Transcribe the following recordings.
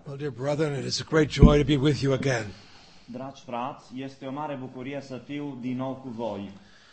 Well, dear brethren, it is a great joy to be with you again. Dragi frați, este o mare bucurie să fiu din nou cu voi.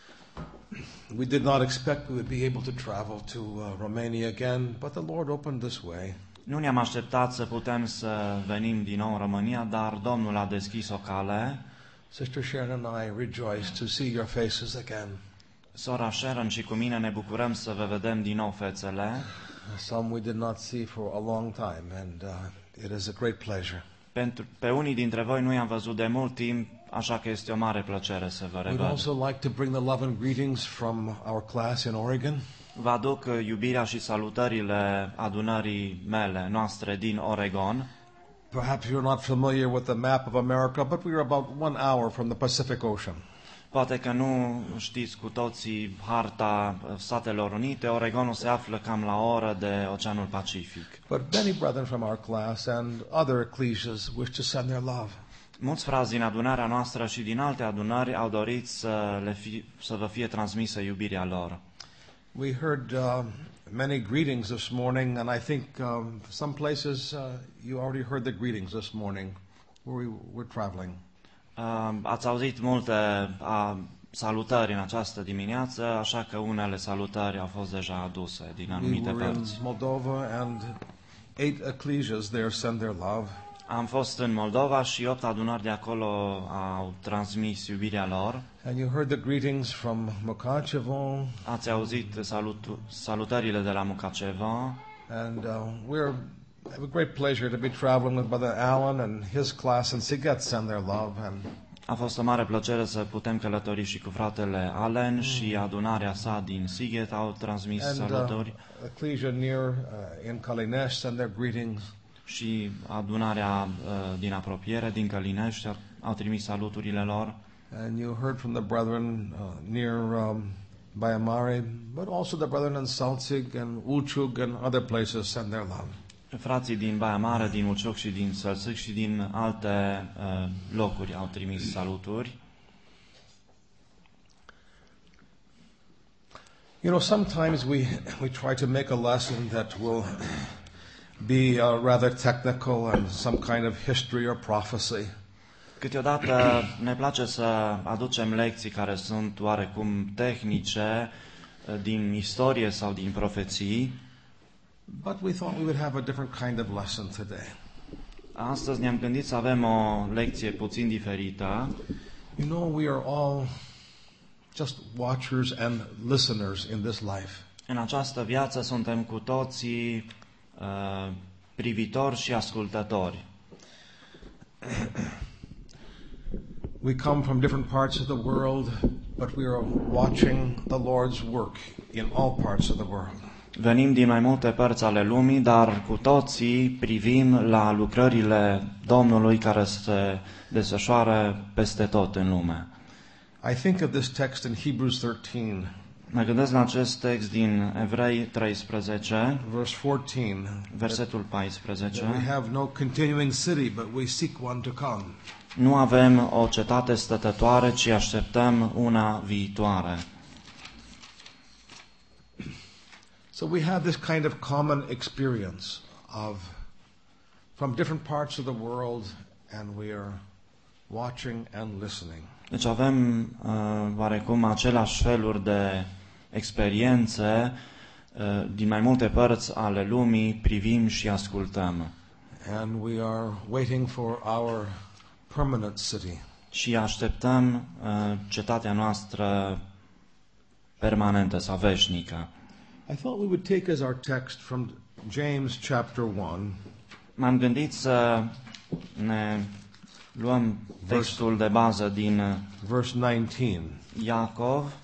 We did not expect we would be able to travel to Romania again, but the Lord opened this way. Nu ne-am așteptat să putem să venim din nou în România, dar Domnul a deschis o cale. Sister Sharon and I rejoice to see your faces again. Sora Sharon și cu mine ne bucurăm să vă vedem din nou fețele. Some we did not see for a long time, and it is a great pleasure. Pe unii dintre voi nu i-am văzut de mult timp, așa că este o mare plăcere să vă We'd revăd. also like to bring the love and greetings from our class in Oregon. Vă aduc iubirea și salutările adunării noastre din Oregon. Perhaps you're not familiar with the map of America, but we are about 1 hour from the Pacific Ocean. Poate că nu știți cu toții harta Statelor Unite. Oregonul se află cam la o oră de Oceanul Pacific. But many brethren from our class and other ecclesias wish to send their love. Mulți frați din adunarea noastră și din alte adunări au dorit să vă fie transmisă iubirea lor. We heard many greetings this morning, and I think some places you already heard the greetings this morning where we were traveling. Ați auzit multe salutări în această dimineață, așa că unele salutări au fost deja aduse din anumite We were in părți. Moldova, and 8 ecclesias there send their love. Am fost în Moldova și 8 adunări de acolo au transmis iubirea lor. And you heard the greetings from Mukachevo, Ați auzit salutările de la Mukachevo. and we have a great pleasure to be traveling with Brother Alan and his class in Siget send their love. And A fost o mare plăcere să putem călători și cu fratele Allen și adunarea sa din Sighet au transmis salutări ecclesia near in Kalinesh send their greetings. și adunarea din apropiere, din Călinești, au trimis saluturile lor. And you heard from the brethren near Bayamare, but also the brethren in Salzig and Ulchug and other places send their love. Frații din Baia Mare, din Ulciuc și din Sălțâc și din alte locuri au trimis saluturi. You know, sometimes we try to make a lesson that will be rather technical and some kind of history or prophecy. Câteodată ne place să aducem lecții care sunt oarecum tehnice din istorie sau din profeții. But we thought we would have a different kind of lesson today. Astăzi ne-am gândit să avem o lecție puțin diferită. You know, we are all just watchers and listeners in this life. În această viață suntem cu toții privitori și ascultători. We come from different parts of the world, but we are watching the Lord's work in all parts of the world. Venim din mai multe părți ale lumii, dar cu toții privim la lucrările Domnului care se desfășoară peste tot în lume. I think of this text in Hebrews 13, Mă gândesc la acest text din Evrei 13, verse 14, versetul 14. that we have no continuing city, but we seek one to come. Nu avem o cetate stătătoare, ci așteptăm una viitoare. So we have this kind of common experience from different parts of the world, and we are watching and listening. Deci avem oarecum același feluri de experiențe din mai multe părți ale lumii, privim și ascultăm. And we are waiting for our permanent city. Și așteptăm cetatea noastră permanentă sau veșnică. I thought we would take as our text from James chapter 1. M-am gândit să ne luăm textul de bază din Verse 19. Iacov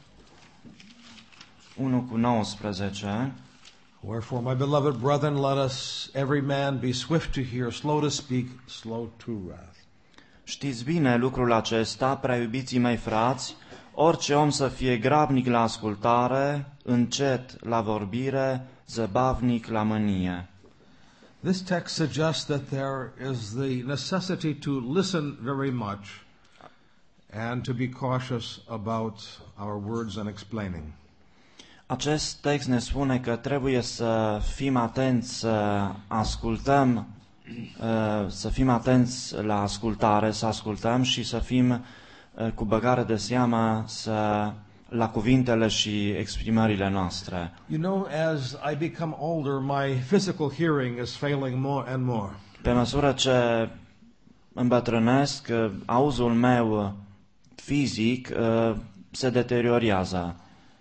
1:19. Wherefore, my beloved brethren, let us every man be swift to hear, slow to speak, slow to wrath. Știți bine lucrul acesta, prea iubiții mei frați, orice om să fie grabnic la ascultare, încet la vorbire, zăbavnic la mânie. This text suggests that there is the necessity to listen very much and to be cautious about our words and explaining. Acest text ne spune că trebuie să fim atenți, să ascultăm să fim atenți la ascultare, să ascultăm și să fim cu băgare de seamă la cuvintele și exprimările noastre. You know, as I become older, my physical hearing is failing more and more. Pe măsură ce îmbătrânesc, auzul meu fizic se deteriorează.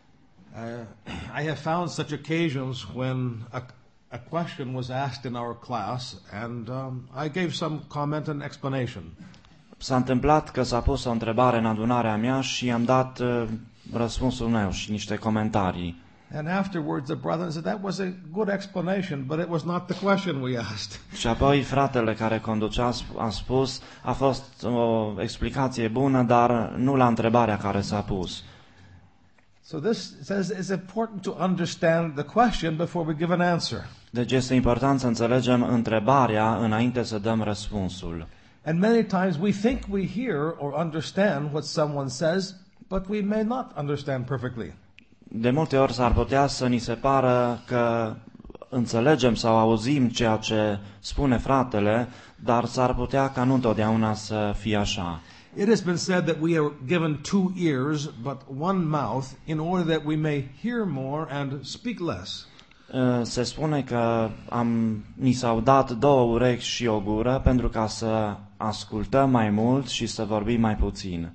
I have found such occasions when a question was asked in our class, and I gave some comment and explanation. S-a întâmplat că s-a pus o întrebare în adunarea mea și am dat răspunsul meu și niște comentarii. And afterwards the brother said that was a good explanation, but it was not the question we asked. Și apoi fratele care conducea a spus, a fost o explicație bună, dar nu la întrebarea care s-a pus. So this says it's important to understand the question before we give an answer. Deci este important să înțelegem întrebarea înainte să dăm răspunsul. And many times we think we hear or understand what someone says, but we may not understand perfectly. De multe ori s-ar putea să ni se pară că înțelegem sau auzim ceea ce spune fratele, dar s-ar putea ca nu întotdeauna să fie așa. It has been said that we are given 2 ears but one mouth in order that we may hear more and speak less. Se spune că ni s-au dat 2 urechi și o gură pentru ca să ascultăm mai mult și să vorbim mai puțin.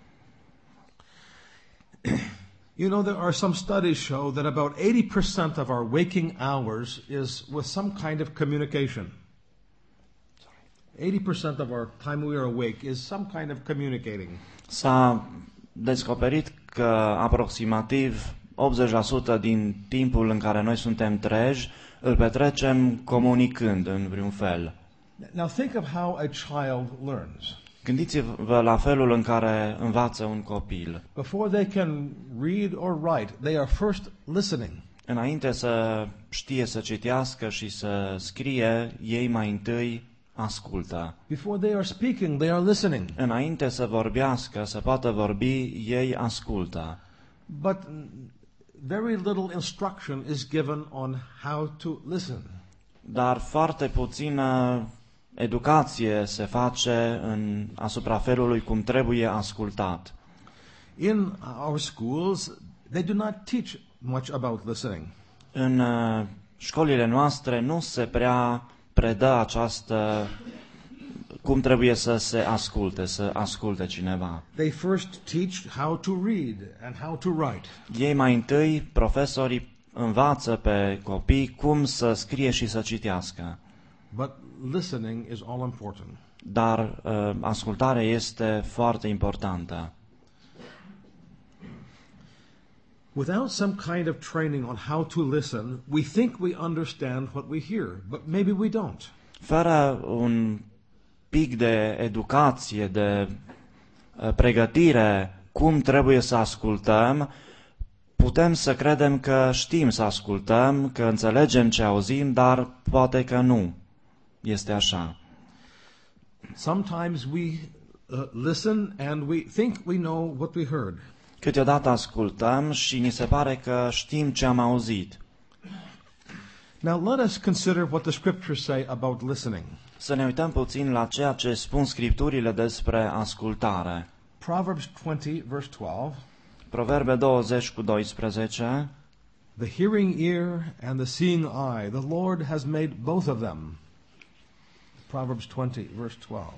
You know, there are some studies show that about 80% of our waking hours is with some kind of communication. 80% of our time we are awake is some kind of communicating. S-a descoperit că aproximativ 80% din timpul în care noi suntem treji îl petrecem comunicând în vreun fel. Now think of how a child learns. Gândiți-vă la felul în care învață un copil. Before they can read or write, they are first listening. Înainte să știe să citească și să scrie, ei mai întâi ascultă. Before they are speaking, they are listening. Înainte să vorbească, să poată vorbi, ei ascultă. But very little instruction is given on how to listen. Dar foarte puțină educație se face asupra felului cum trebuie ascultat. In our schools, they do not teach much about listening. În școlile noastre nu se prea predă această cum trebuie să se asculte, să asculte cineva. They first teach how to read and how to write. Ei mai întâi, profesorii învață pe copii cum să scrie și să citească. But listening is all important. Dar ascultarea este foarte importantă. Without some kind of training on how to listen, we think we understand what we hear, but maybe we don't. Fără un pic de educație, de pregătire cum trebuie să ascultăm, putem să credem că știm să ascultăm, că înțelegem ce auzim, dar poate că nu este așa. Sometimes we listen and we think we know what we heard. Câteodată ascultăm și ni se pare că știm ce am auzit. Now let us consider what the scriptures say about listening. Să ne uităm puțin la ceea ce spun Scripturile despre ascultare. Proverbs 20, verse 12. Proverbe 20:12. The hearing ear and the seeing eye, the Lord has made both of them. Proverbs 20, verse 12.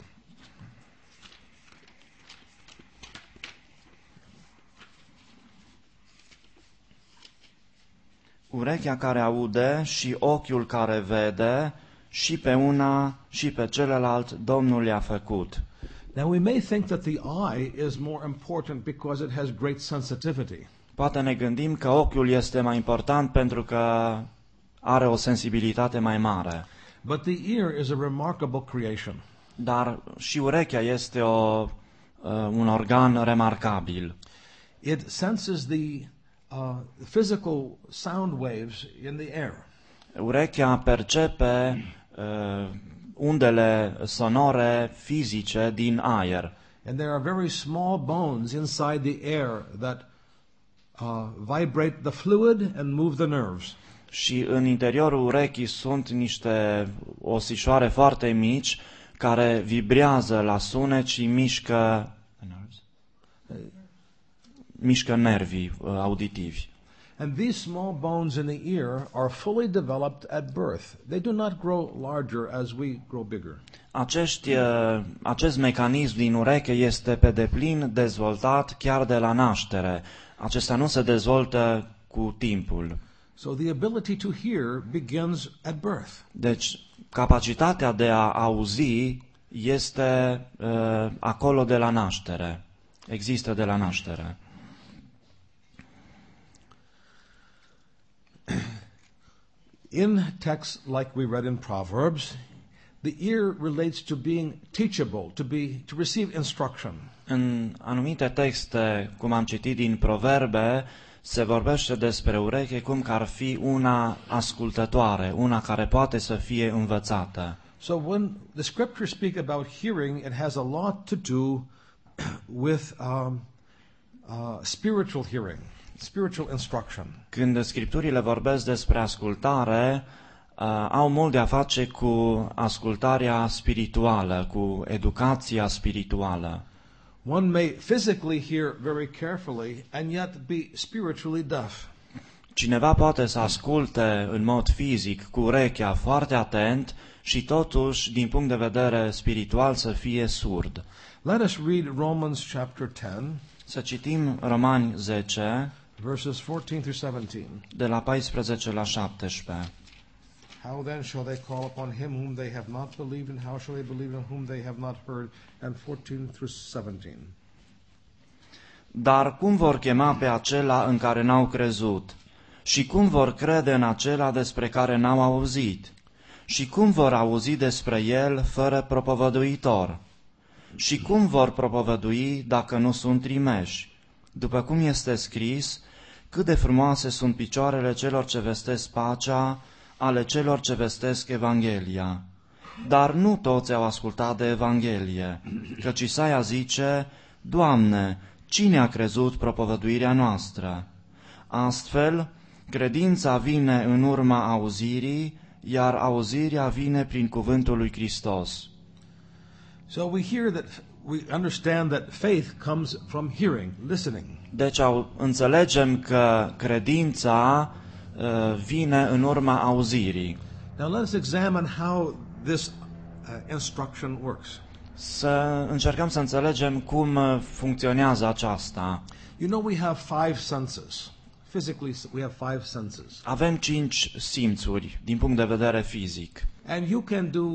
Urechea care aude și ochiul care vede, și pe una și pe celălalt Domnul le-a făcut. Now we may think that the eye is more important because it has great sensitivity. Poate ne gândim că ochiul este mai important pentru că are o sensibilitate mai mare. But the ear is a remarkable creation. Dar și urechea este un organ remarcabil. It senses the physical sound waves in the air. Urechea percepe undele sonore fizice din aer. And there are very small bones inside the air that vibrate the fluid and move the nerves. Și în interiorul urechii sunt niște osișoare foarte mici care vibrează la sunet și mișcă nervii auditivi. And these small bones in the ear are fully developed at birth. They do not grow larger as we grow bigger. Acest mecanism din ureche este pe deplin dezvoltat chiar de la naștere. Acesta nu se dezvoltă cu timpul. So the ability to hear begins at birth. Deci, capacitatea de a auzi este acolo de la naștere. Există de la naștere. In texts like we read in Proverbs, the ear relates to being teachable, to receive instruction. În anumite texte, cum am citit din Proverbe, se vorbește despre ureche cum că ar fi una ascultătoare, una care poate să fie învățată. So when the scriptures speak about hearing, it has a lot to do with spiritual hearing, spiritual instruction. Când Scripturile vorbesc despre ascultare, au mult de a face cu ascultarea spirituală, cu educația spirituală. One may physically hear very carefully and yet be spiritually deaf. Cineva poate să asculte în mod fizic, cu urechea foarte atent și totuși, din punct de vedere spiritual, să fie surd. Let us read Romans chapter 10, Să citim Romani 10, verses 14 through 17. de la 14 la 17. How then shall they call upon him whom they have not believed, and how shall they believe in whom they have not heard? And 14 through 17. Dar cum vor chema pe acela în care n-au crezut? Și cum vor crede în acela despre care n-au auzit? Și cum vor auzi despre el fără propovăduitor? Și cum vor propovădui dacă nu sunt trimeși? După cum este scris, cât de frumoase sunt picioarele celor ce vestesc pacea, ale celor ce vestesc Evanghelia. Dar nu toți au ascultat de Evanghelie, căci Isaia zice, Doamne, cine a crezut propovăduirea noastră? Astfel, credința vine în urma auzirii, iar auzirea vine prin cuvântul lui Hristos. So we understand that faith comes from hearing, listening. Deci înțelegem că credința vine în urma auzirii. Now let us examine how this instruction works. Să încercăm să înțelegem cum funcționează aceasta. You know, we have 5 senses. Physically, we have 5 senses. Avem 5 simțuri din punct de vedere fizic. And you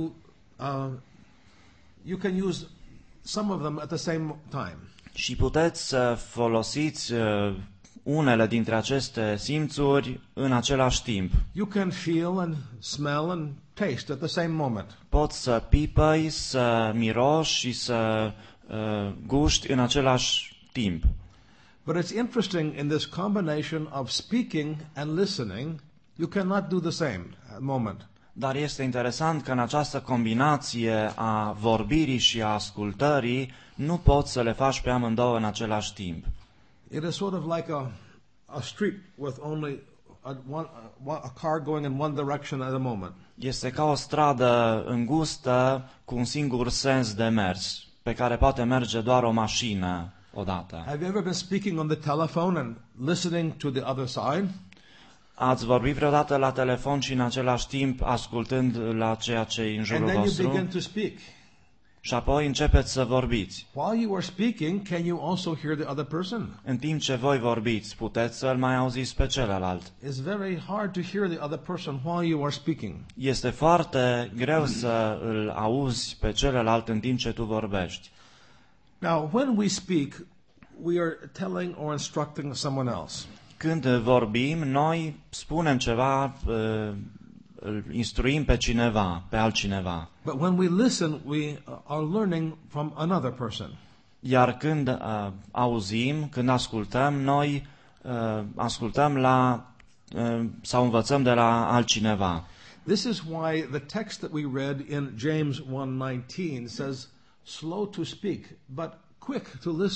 can use some of them at the same time. Și puteți să folosiți unele dintre aceste simțuri în același timp. You can feel and smell and taste at the same moment. Poți să pipăi, să miroși și să guști în același timp. But it's interesting, in this combination of speaking and listening, you cannot do the same moment. Dar este interesant că în această combinație a vorbirii și a ascultării nu poți să le faci pe amândouă în același timp. It is sort of like a street with only a car going in one direction at a moment. Este ca o stradă îngustă cu un singur sens de mers, pe care poate merge doar o mașină odată. Have you ever been speaking on the telephone and listening to the other side? Ați vorbit vreodată la telefon și în același timp ascultând la ceea ce e în And jurul then you vostru? begin to speak. Și apoi începeți să vorbiți. While you are speaking, can you also hear the other person? În timp ce voi vorbiți, puteți să-l mai auziți pe celălalt. It's very hard to hear the other person while you are speaking. Este foarte greu să îl auzi pe celălalt în timp ce tu vorbești. Now, when we speak, we are telling or instructing someone else. Când vorbim, noi spunem ceva, îl instruim pe cineva, pe altcineva. But when we listen, we are learning from another person. Iar când auzim, când ascultăm, noi ascultăm sau învățăm de la altcineva. This is why the text that we read in James 1:19 says, slow to speak, but quick to listen.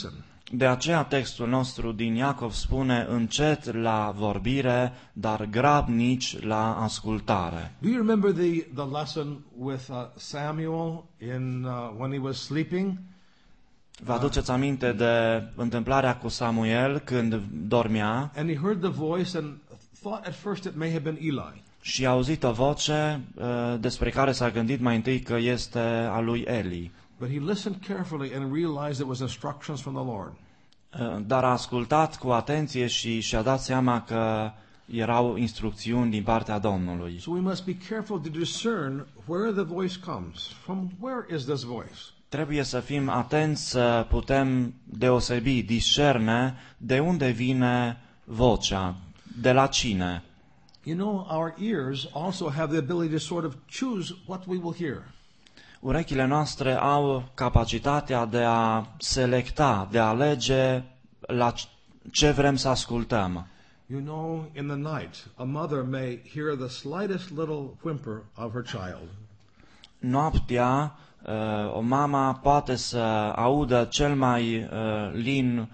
De aceea textul nostru din Iacov spune încet la vorbire, dar grabnici la ascultare. Do you remember the lesson with Samuel in when he was sleeping? Vă aduceți aminte de întâmplarea cu Samuel când dormea And he heard the voice and thought at first it may have been Eli. și a auzit o voce despre care s-a gândit mai întâi că este a lui Eli. But he listened carefully and realized it was instructions from the Lord. Dar a ascultat cu atenție și și-a dat seama că erau instrucțiuni din partea Domnului. So we must be careful to discern where the voice comes. From where is this voice? Trebuie să fim atenți să putem deosebi, discerne de unde vine vocea, de la cine. You know, our ears also have the ability to sort of choose what we will hear. Urechile noastre au capacitatea de a selecta, de a alege la ce vrem să ascultăm. You know, in the night, a mother may hear the slightest little whimper of her child. Noaptea, o mamă poate să audă cel mai lin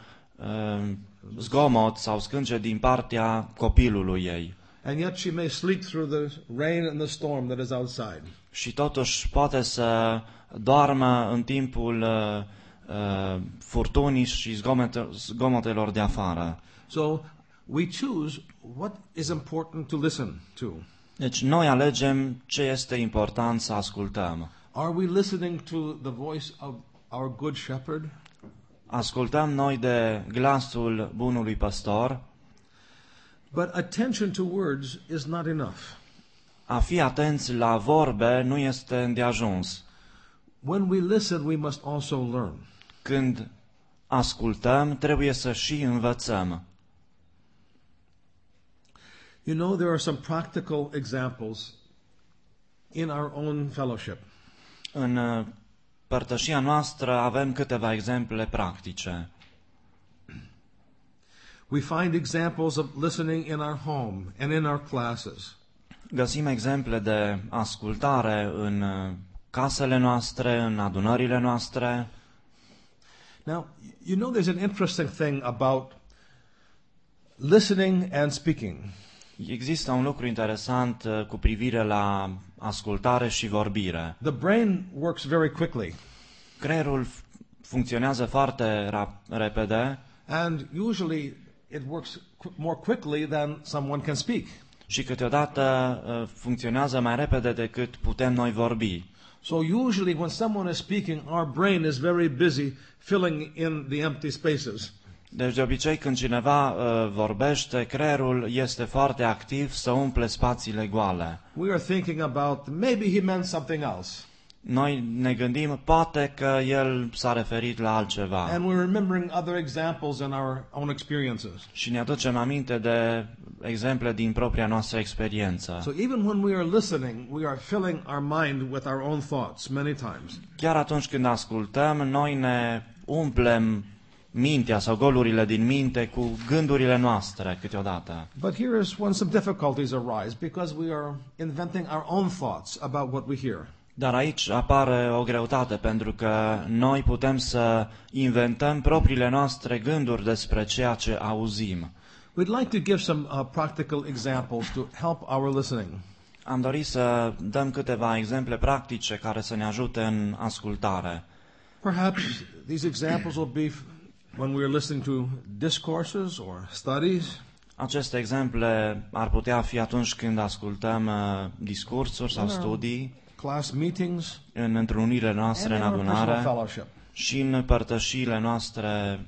zgomot sau scânce din partea copilului ei. And yet she may sleep through the rain and the storm that is outside. Și totuși poate să doarmă în timpul furtunii și zgomotelor de afară. So we choose what is important to listen to. Deci noi alegem ce este important să ascultăm. Are we listening to the voice of our good shepherd? Ascultăm noi de glasul bunului păstor. But attention to words is not enough. A fi atenți la vorbe nu este îndeajuns. When we listen, we must also learn. Când ascultăm, trebuie să și învățăm. You know, there are some practical examples in our own fellowship. În părtășia noastră avem câteva exemple practice. We find examples of listening in our home and in our classes. Găsim exemple de ascultare în casele noastre, în adunările noastre. Now, you know there's an interesting thing about listening and speaking. Există un lucru interesant cu privire la ascultare și vorbire. The brain works very quickly. Creierul funcționează foarte repede And usually it works more quickly than someone can speak. și câteodată funcționează mai repede decât putem noi vorbi. So usually when someone is speaking, our brain is very busy filling in the empty spaces. Deci de obicei când cineva vorbește, creierul este foarte activ să umple spațiile goale. We are thinking about maybe he meant something else. Noi ne gândim, poate că el s-a referit la altceva. And we're remembering other examples in our own experiences. Și ne aducem aminte de exemple din propria noastră experiență. So even when we are listening, we are filling our mind with our own thoughts many times. Chiar atunci când ascultăm, noi ne umplem mintea sau golurile din minte cu gândurile noastre câteodată. But here is when some difficulties arise because we are inventing our own thoughts about what we hear. Dar aici apare o greutate, pentru că noi putem să inventăm propriile noastre gânduri despre ceea ce auzim. We'd like to give some practical examples to help our listening. Am dorit să dăm câteva exemple practice care să ne ajute în ascultare. Perhaps these examples will be when we are listening to discourses or studies. Aceste exemple ar putea fi atunci când ascultăm discursuri sau studii, Class meetings, în întrunirile noastre and în in our personal adunare fellowship. și în părtășiile noastre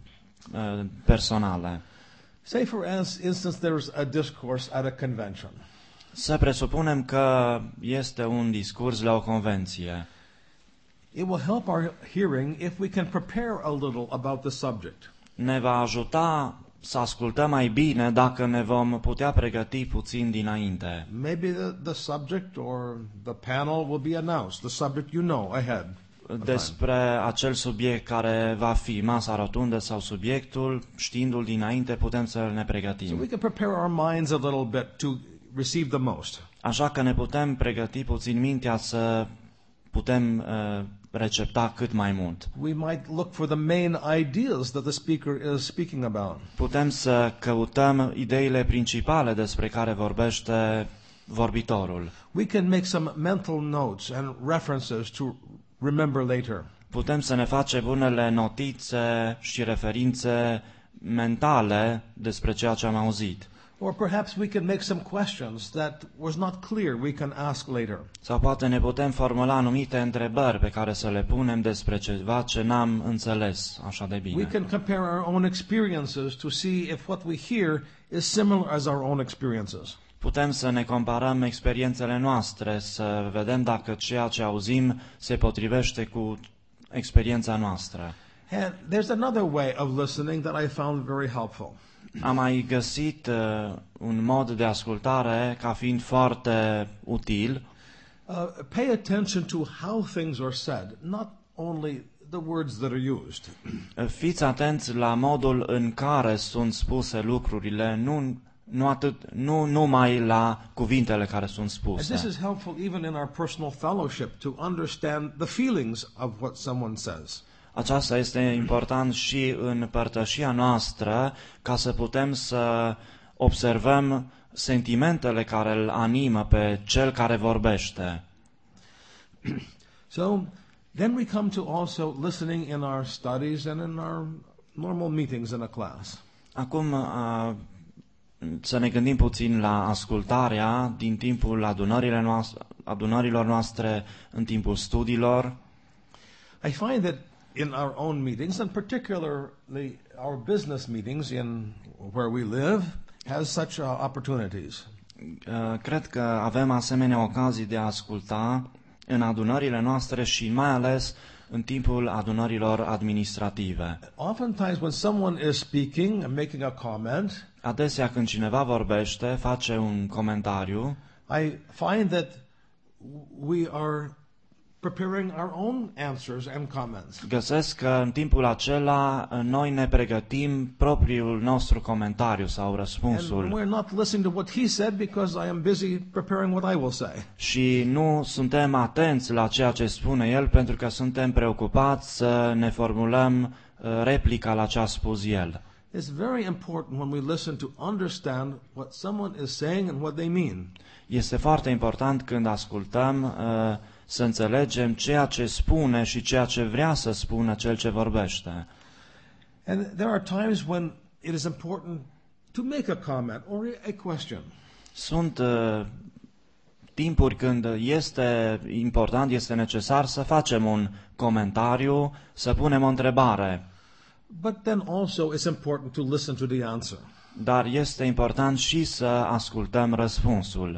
personale. Say, for instance, there's a discourse at a convention. Să presupunem că este un discurs la o convenție. It will help our hearing if we can prepare a little about the subject. Ne va ajuta să ascultăm mai bine dacă ne vom putea pregăti puțin dinainte. Maybe the subject or the panel will be announced, the subject you know ahead. Despre acel subiect care va fi masa rotundă sau subiectul, știindu-l dinainte, putem să ne So pregătim. we can prepare our minds a little bit to receive the most. Așa că ne putem pregăti puțin mintea să putem recepta cât mai mult. We might look for the main ideas that the speaker is speaking about. Putem să căutăm ideile principale despre care vorbește vorbitorul. We can make some mental notes and references to remember later. Putem să ne facem unele notițe și referințe mentale despre ceea ce am auzit. Or perhaps we can make some questions that was not clear we can ask later. Sau poate ne putem formula anumite întrebări pe care să le punem despre ceva ce n-am înțeles așa de We bine. can compare our own experiences to see if what we hear is similar as our own experiences. Putem să ne comparăm experiențele noastre, să vedem dacă ceea ce auzim se potrivește cu experiența noastră. And there's another way of listening that I found very helpful. Am mai găsit un mod de ascultare ca fiind foarte util. Pay attention to how things are said, not only the words that are used. Fiți atenți la modul în care sunt spuse lucrurile, nu numai la cuvintele care sunt And this spuse. is helpful even in our personal fellowship to understand the feelings of what someone says. Aceasta este important și în părtășia noastră, ca să putem să observăm sentimentele care îl animă pe cel care vorbește. So then we come to also listening in our studies and in our normal meetings in a class. Acum să ne gândim puțin la ascultarea din timpul adunărilor noastre, în timpul studiilor. I find that in our own meetings, and particularly our business meetings in where we live, has such opportunities. Cred că avem asemenea ocazii de a asculta în adunările noastre și mai ales în timpul adunărilor administrative. Oftentimes when someone is speaking and making a comment, Adesea când cineva vorbește, face un comentariu, I find that we are preparing our own answers and comments. găsesc că în timpul acela noi ne pregătim propriul nostru comentariu sau And răspunsul we're not listening to what he said because I am busy preparing what I will say. și nu suntem atenți la ceea ce spune el pentru că suntem preocupați să ne formulăm replica la ce a spus el. It's very important when we listen to understand what someone is saying and what they mean. Este foarte important când ascultăm să înțelegem ceea ce spune și ceea ce vrea să spună cel ce vorbește. And there are times when it is important to make a comment or a question. Sunt timpuri când este important, este necesar să facem un comentariu, să punem o întrebare, But then also it's important to listen to the answer. dar este important și să ascultăm răspunsul.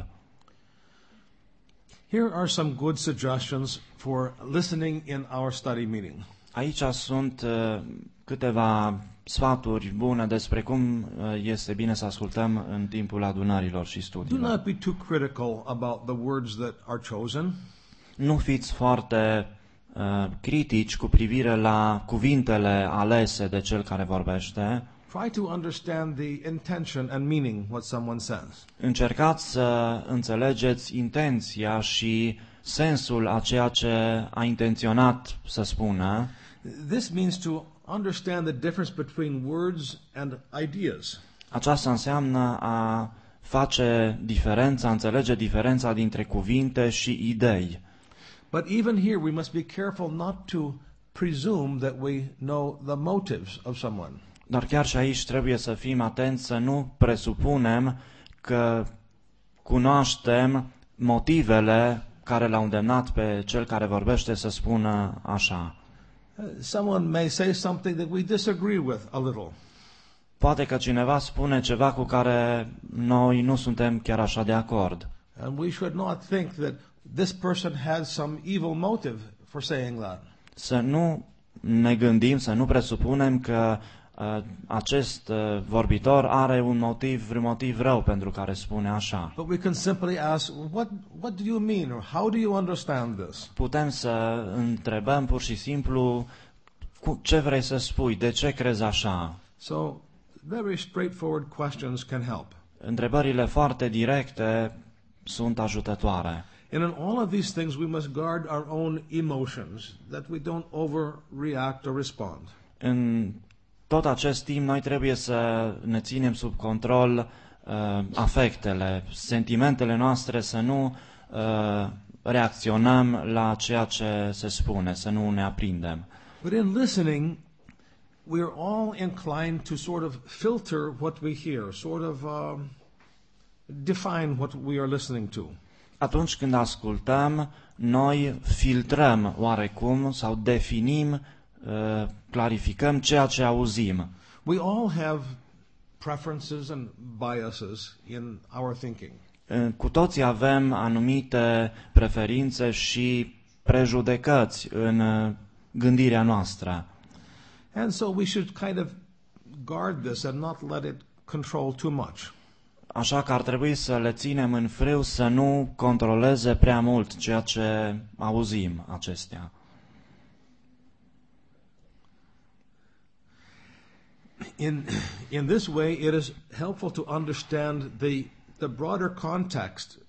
Here are some good suggestions for listening in our study meeting. Aici sunt câteva sfaturi bune despre cum este bine să ascultăm în timpul adunărilor și Do studiilor. not be too critical about the words that are chosen. Nu fiți foarte critici cu privire la cuvintele alese de cel care vorbește. Try to understand the intention and meaning what someone says. Încercați să înțelegeți intenția și sensul a ceea ce a intenționat să spună. This means to understand the difference between words and ideas. Aceasta înseamnă a face diferența, înțelege diferența dintre cuvinte și idei. But even here we must be careful not to presume that we know the motives of someone. Dar chiar și aici trebuie să fim atenți să nu presupunem că cunoaștem motivele care l-au îndemnat pe cel care vorbește să spună așa. Someone may say something that we disagree with a little. Poate că cineva spune ceva cu care noi nu suntem chiar așa de acord. And we should not think that this person had some evil motive for saying that. Să nu ne gândim, să nu presupunem că acest vorbitor are un motiv rău pentru care spune așa. But we can simply ask, what do you mean, or how do you understand this? Putem să întrebăm pur și simplu ce vrei să spui, de ce crezi așa? So, very straightforward questions can help. Întrebările foarte directe sunt ajutătoare. And in all of these things, we must guard our own emotions, that we don't overreact or respond. În tot acest timp noi trebuie să ne ținem sub control afectele, sentimentele noastre, să nu reacționăm la ceea ce se spune, să nu ne aprindem. But in listening, we are all inclined to sort of filter what we hear, sort of define what we are listening to. Atunci când ascultăm, noi filtrăm oarecum sau definim, clarificăm ceea ce auzim. We all have preferences and biases in our thinking. Cu toții avem anumite preferințe și prejudecăți în gândirea noastră. And so we should kind of guard this and not let it control too much. Așa că ar trebui să le ținem în frâu, să nu controleze prea mult ceea ce auzim acestea. In this way, it is helpful to understand the broader context,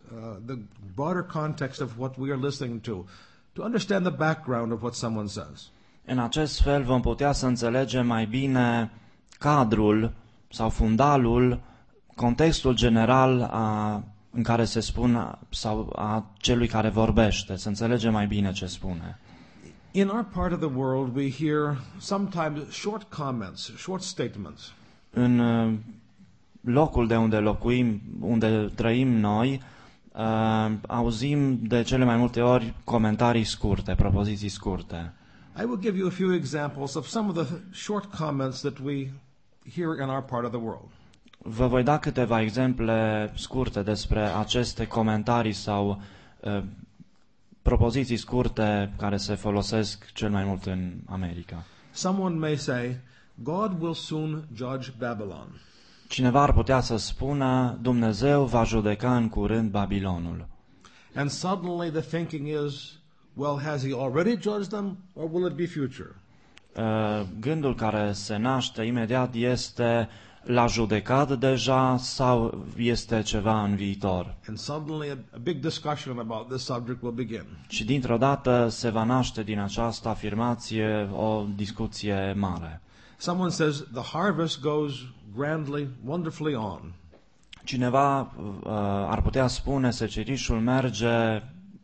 of what we are listening to understand the background of what someone says. În acest fel vom putea să înțelegem mai bine cadrul sau fundalul, contextul general în care se spune sau a celui care vorbește, să înțelegem mai bine ce spune. In our part of the world, we hear sometimes short comments, short statements. În locul de unde locuim, unde trăim noi, auzim de cele mai multe ori comentarii scurte, propoziții scurte. I will give you a few examples of some of the short comments that we hear in our part of the world. Vă voi da câteva exemple scurte despre aceste comentarii sau propoziții scurte care se folosesc cel mai mult în America. Someone may say, God will soon judge Babylon. Cineva ar putea să spună, Dumnezeu va judeca în curând Babilonul. And suddenly the thinking is, well, has he already judged them or will it be future? Gândul care se naște imediat este, l-a judecat deja sau este ceva în viitor? And suddenly a big discussion about this subject will begin. Și dintr-o dată se va naște din această afirmație o discuție mare. Someone says the harvest goes grandly, wonderfully on. Cineva ar putea spune secerișul merge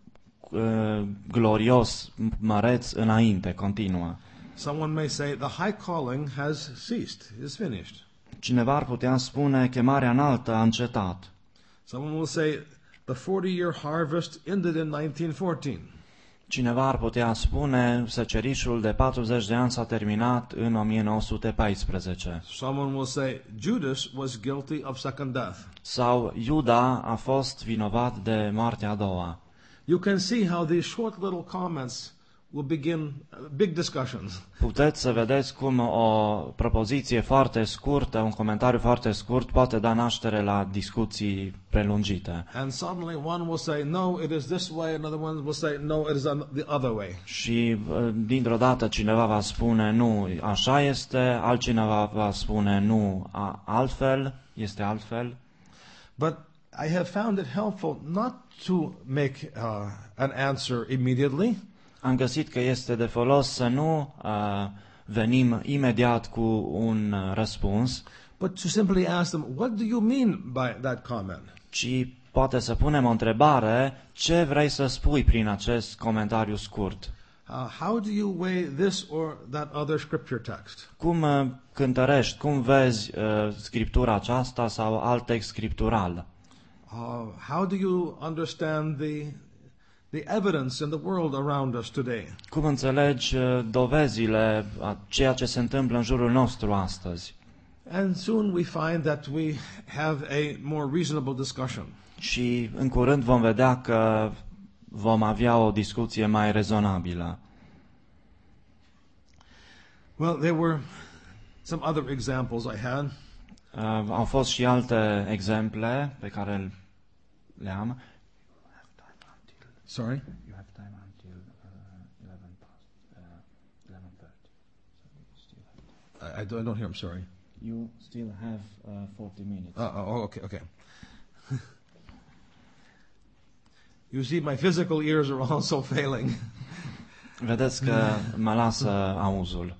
glorios, măreț înainte, continuă. Someone may say the high calling has ceased, is finished. Cineva ar putea spune chemarea înaltă a încetat. Someone will say the 40-year harvest ended in 1914. Cineva ar putea spune secerișul de 40 de ani s-a terminat în 1914. Someone will say Judas was guilty of second death. Sau Iuda a fost vinovat de moartea a doua. You can see how these short little comments will begin big discussions. Puteți să vedeți cum o propoziție foarte scurtă, un comentariu foarte scurt poate da naștere la discuții prelungite. And suddenly one will say, no, it is this way, another one will say, no, it is the other way. Și dintr-o dată cineva va spune, nu, așa este, altcineva va spune, nu, altfel, este altfel. But I have found it helpful not to make an answer immediately. Am găsit că este de folos să nu venim imediat cu un răspuns, but to simply ask them, what do you mean by that comment? Ci poate să punem o întrebare, ce vrei să spui prin acest comentariu scurt? How do you weigh this or that other scripture text? Cum cântărești, cum vezi scriptura aceasta sau alt text scriptural? How do you understand the evidence in the world around us today? Cum înțelegi dovezile a ceea ce se întâmplă în jurul nostru astăzi? And soon we find that we have a more reasonable discussion. Și în curând vom vedea că vom avea o discuție mai rezonabilă. Well, there were some other examples I had. Au fost și alte exemple pe care le am. Sorry? You have time until 11:30. I don't hear, I'm sorry. You still have 40 minutes. Okay. You see, my physical ears are also failing. Vedeți că mă lasă auzul.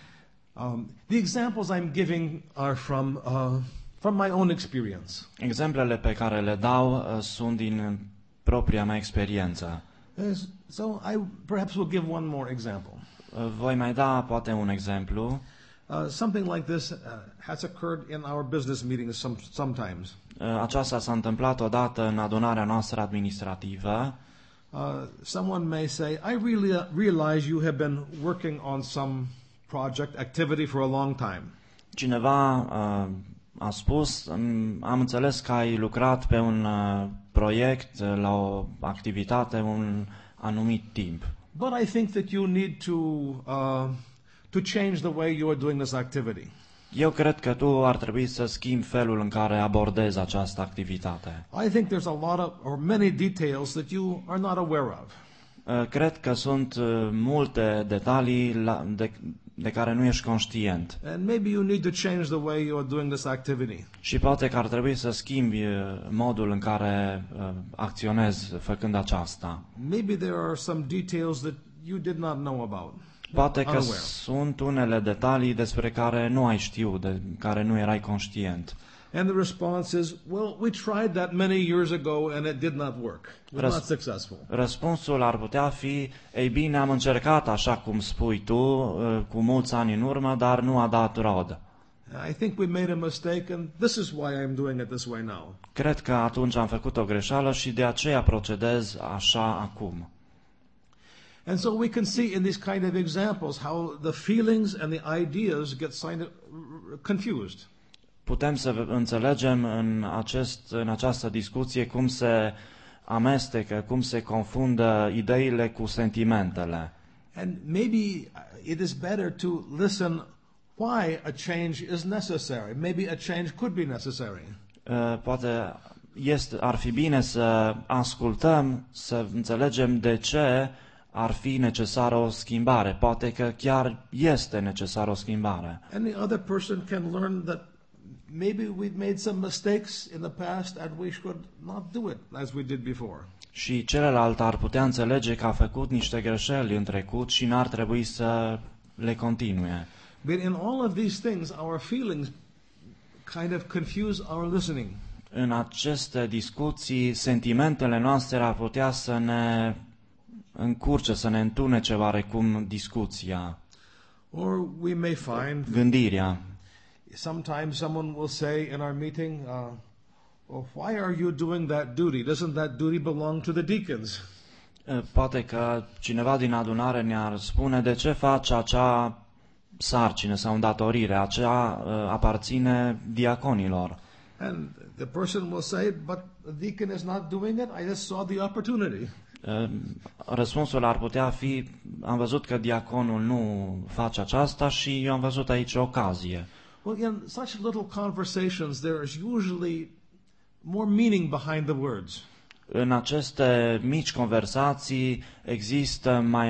The examples I'm giving are from my own experience. Exemplele pe care le dau sunt din propria mea experiență. So I perhaps will give one more example. Voi mai da poate un exemplu. Something like this has occurred in our business meetings sometimes. Aceasta s-a întâmplat odată în adunarea noastră administrativă. Someone may say, I really realize you have been working on some project activity for a long time. Cineva a spus, am înțeles că ai lucrat pe un proiect, la o activitate, un anumit timp. But I think that you need to change the way you are doing this activity. Eu cred că tu ar trebui să schimbi felul în care abordezi această activitate. I think there's a lot of or many details that you are not aware of. Cred că sunt multe detalii de care nu ești conștient. And maybe you need to change the way you are doing this activity. Și poate că ar trebui să schimbi modul în care acționezi făcând aceasta. Maybe there are some details that you did not know about. Poate că sunt unele detalii despre care nu ai știut, de care nu erai conștient. And the response is, well, we tried that many years ago and it did not work. It was not successful. Răspunsul ar putea fi, ei bine, am încercat așa cum spui tu, cu mulți ani în urmă, dar nu a dat rod. I think we made a mistake and this is why I'm doing it this way now. Cred că atunci am făcut o greșeală și de aceea procedez așa acum. And so we can see in these kind of examples how the feelings and the ideas get confused. Putem să înțelegem în această discuție cum se amestecă, cum se confundă ideile cu sentimentele. And maybe it is better to listen why a change is necessary. Maybe a change could be necessary. Poate ar fi bine să ascultăm, să înțelegem de ce ar fi necesară o schimbare. Poate că chiar este necesară o schimbare. And the other person can learn that maybe we've made some mistakes in the past and we should not do it as we did before. Și celălalt ar putea înțelege că a făcut niște greșeli în trecut și n-ar trebui să le continue. But in all of these things, our feelings kind of confuse our listening. În aceste discuții, sentimentele noastre ar putea să ne încurce, să ne întunece oarecum discuția. Or we may find gândirea. Sometimes someone will say in our meeting, well, why are you doing that duty? Doesn't that duty belong to the deacons? Poate că cineva din adunare ne-ar spune de ce faci acea sarcină sau îndatorire, aceea aparține diaconilor. And the person will say, but the deacon is not doing it, I just saw the opportunity. Răspunsul ar putea fi, am văzut că diaconul nu face aceasta și eu am văzut aici o ocazie. Well, in such little conversations, there is usually more meaning behind the words. În aceste mici conversații există mai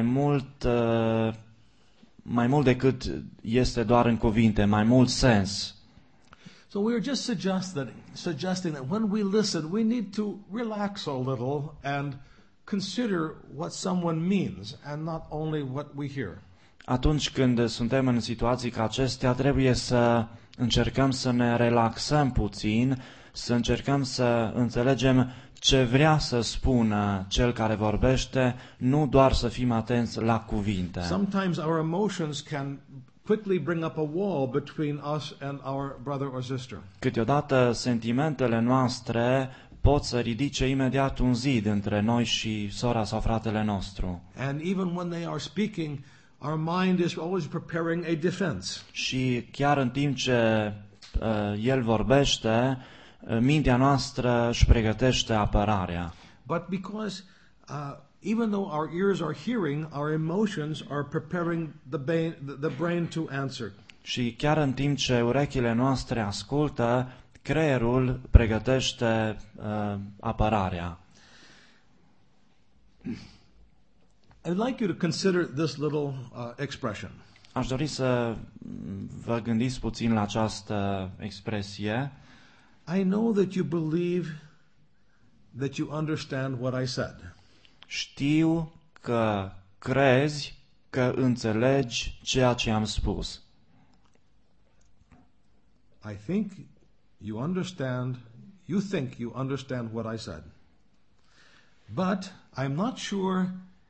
mult decât este doar în cuvinte, mai mult sens. So we are just suggesting that when we listen, we need to relax a little and consider what someone means and not only what we hear. Atunci când suntem în situații ca acestea, trebuie să încercăm să ne relaxăm puțin, să încercăm să înțelegem ce vrea să spună cel care vorbește, nu doar să fim atenți la cuvinte. Sometimes our emotions can quickly bring up a wall between us and our brother or sister. Câteodată sentimentele noastre pot să ridice imediat un zid între noi și sora sau fratele nostru. And even when they are speaking, our mind is always preparing a defense. Și chiar în timp ce el vorbește, mintea noastră își pregătește apărarea. But because even though our ears are hearing, our emotions are preparing the brain to answer. Și chiar în timp ce urechile noastre ascultă, creierul pregătește apărarea. I'd like you to consider this little expression. Aș dori să vă gândiți puțin la această expresie. I know that you believe that you understand what I said. știu că crezi că înțelegi ceea ce am spus. I think you think you understand what I said. But I'm not sure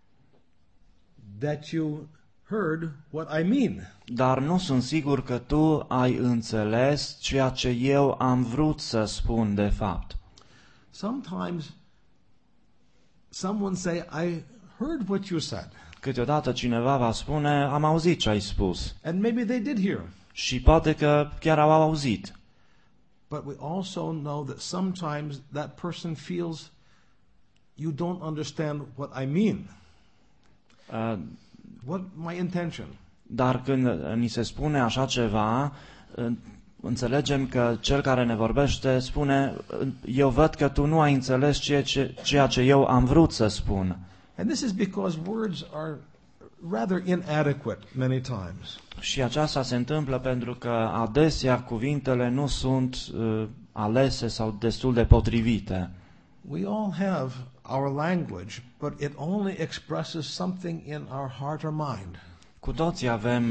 that you heard what I mean. Dar nu sunt sigur că tu ai înțeles ceea ce eu am vrut să spun de fapt. Sometimes someone say, I heard what you said. Câteodată cineva va spune, am auzit ce ai spus. And maybe they did hear. Și poate că chiar au auzit. But we also know that sometimes that person feels you don't understand what I mean. What my intention. Dar când ni se spune așa ceva, înțelegem că cel care ne vorbește spune, eu văd că tu nu ai înțeles ceea ce eu am vrut să spun. And this is because words are rather inadequate many times. Și aceasta se întâmplă pentru că adesea cuvintele nu sunt alese sau destul de potrivite. We all have our language, but it only expresses something in our heart or mind. Cu toții avem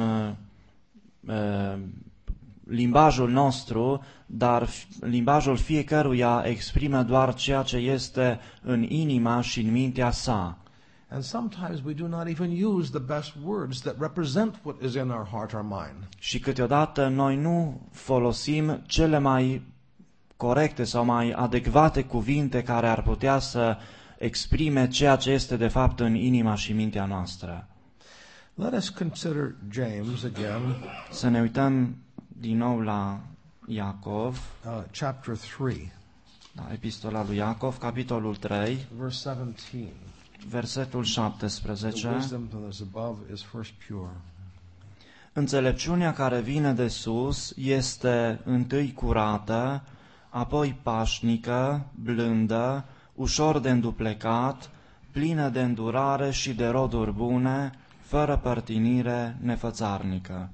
limbajul nostru, dar limbajul fiecăruia exprimă doar ceea ce este în inima și în mintea sa. And sometimes we do not even use the best words that represent what is in our heart or mind. Și câteodată noi nu folosim cele mai corecte sau mai adecvate cuvinte care ar putea să exprime ceea ce este de fapt în inima și mintea noastră. Let us consider James again. Să ne uităm din nou la Iacov, Chapter 3, la epistola lui Iacov, capitolul 3, verse 17. versetul The 17. wisdom that is above is first pure. Înțelepciunea care vine de sus este întâi curată, apoi pașnică, blândă, ușor de înduplecat, plină de îndurare și de roduri bune, fără părtinire, nefățarnică.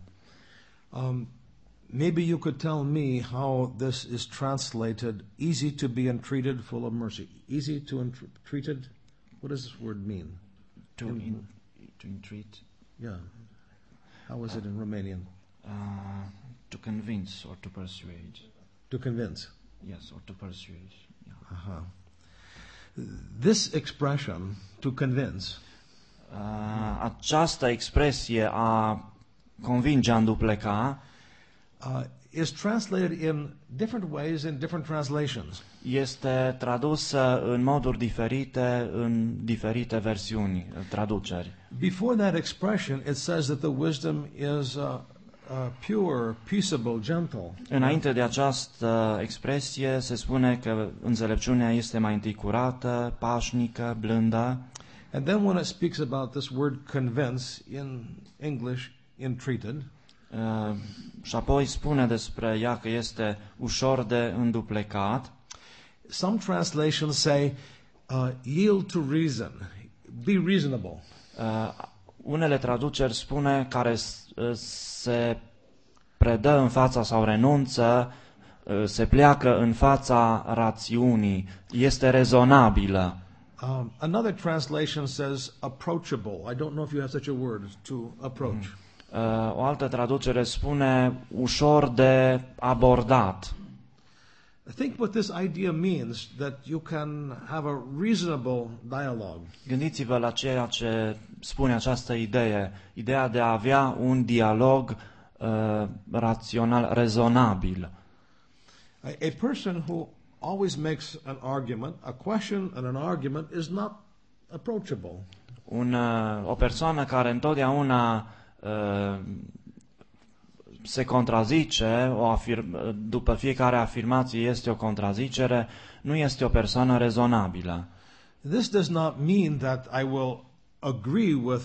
Maybe you could tell me how this is translated, easy to be entreated, full of mercy. Easy to entreated? What does this word mean? To entreat, Yeah. How is it in Romanian? to convince or to persuade. To convince. Yes, or to persuade. Yeah. Uh-huh. This expression, to convince, Această expresie a convinge, a îndupleca, is translated in different ways in different translations. este tradusă în moduri diferite în diferite versiuni, traduceri. Before that expression, it says that the wisdom is pure, peaceable, gentle. Înainte de această expresie se spune că înțelepciunea este mai întâi curată, pașnică, blândă. And then when it speaks about this word convince in English, entreated, Și apoi spune despre ea că este ușor de înduplecat. some translations say, yield to reason, be reasonable. Unele traduceri spune care se predă în fața sau renunță, se pleacă în fața rațiunii, este rezonabilă. Another translation says approachable. I don't know if you have such a word, to approach. O altă traducere spune ușor de abordat. I think what this idea means, that you can have a reasonable dialogue. Gândiți-vă la ceea ce spune această idee, ideea de a avea un dialog rațional, rezonabil. A person who always makes an argument, a question and an argument is not approachable. O persoană care întotdeauna se contrazice, după fiecare afirmație este o contrazicere, nu este o persoană rezonabilă. This does not mean that I will agree with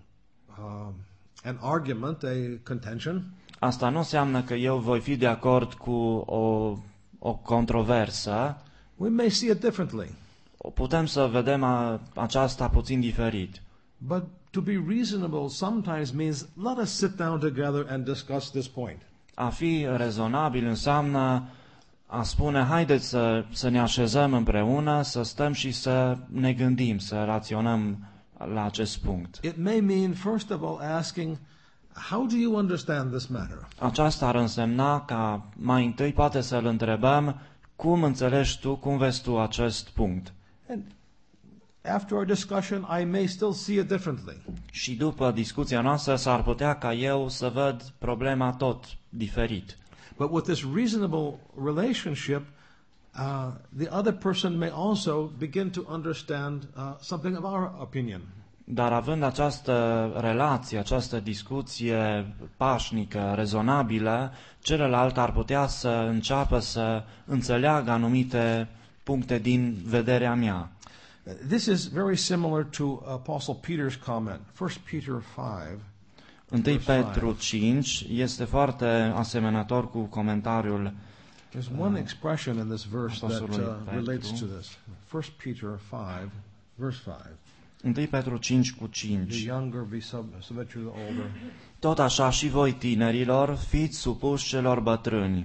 an argument, a contention. Asta nu înseamnă că eu voi fi de acord cu o controversă. We may see it differently. Putem să vedem aceasta puțin diferit. But to be reasonable sometimes means let us sit down together and discuss this point. A fi rezonabil înseamnă a spune, haideți să ne așezăm împreună, să stăm și să ne gândim, să raționăm la acest punct. It may mean, first of all, asking, how do you understand this matter? Aceasta ar însemna ca mai întâi poate să-l întrebăm, cum înțelegi tu, cum vezi tu acest punct? And after our discussion, I may still see it differently. Și după discuția noastră s-ar putea ca eu să văd problema tot diferit. But with this reasonable relationship, the other person may also begin to understand something of our opinion. Dar având această relație, această discuție pașnică, rezonabilă, celălalt ar putea să înceapă să înțeleagă anumite puncte din vederea mea. This is very similar to Apostle Peter's comment, 1 Peter 5. 1 Petru 5 este foarte asemănător cu comentariul There's one expression in this verse that Apostolului relates Petru. to this. 1 Peter 5, verse 5. 1 Petru 5 cu The 5. younger be subject to the older. Tot așa și voi, tinerilor, fiți supuși celor bătrâni.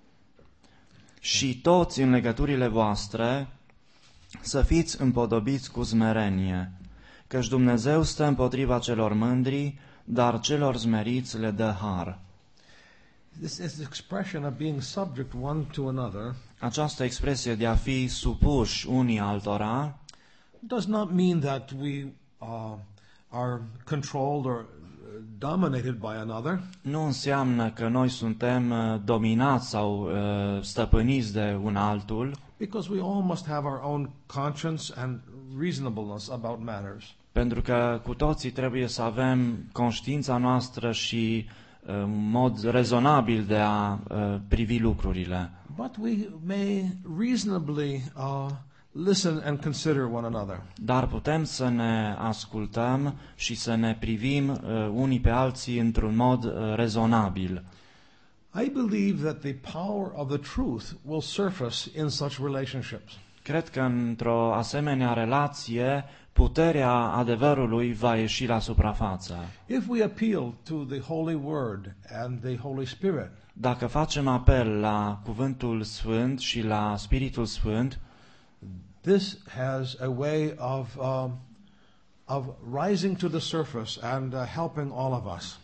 Și toți în legăturile voastre să fiți împodobiți cu smerenie, căci Dumnezeu stă împotriva celor mândri, dar celor smeriți le dă har. This is the expression of being subject one to another. Această expresie de a fi supuși unii altora Does not mean that we are controlled or dominated by another. nu înseamnă că noi suntem dominați sau stăpâniți de un altul, Because we all must have our own conscience and reasonableness about matters. pentru că cu toții trebuie să avem conștiința noastră și un mod rezonabil de a privi lucrurile. But we may reasonably listen and consider one another. Dar putem să ne ascultăm și să ne privim unii pe alții într-un mod rezonabil. I believe that the power of the truth will surface in such relationships. Cred că într-o asemenea relație puterea adevărului va ieși la suprafață. If we appeal to the Holy Word and the Holy Spirit, Dacă facem apel la Cuvântul Sfânt și la Spiritul Sfânt, this has a way of rising to the surface and helping all of us.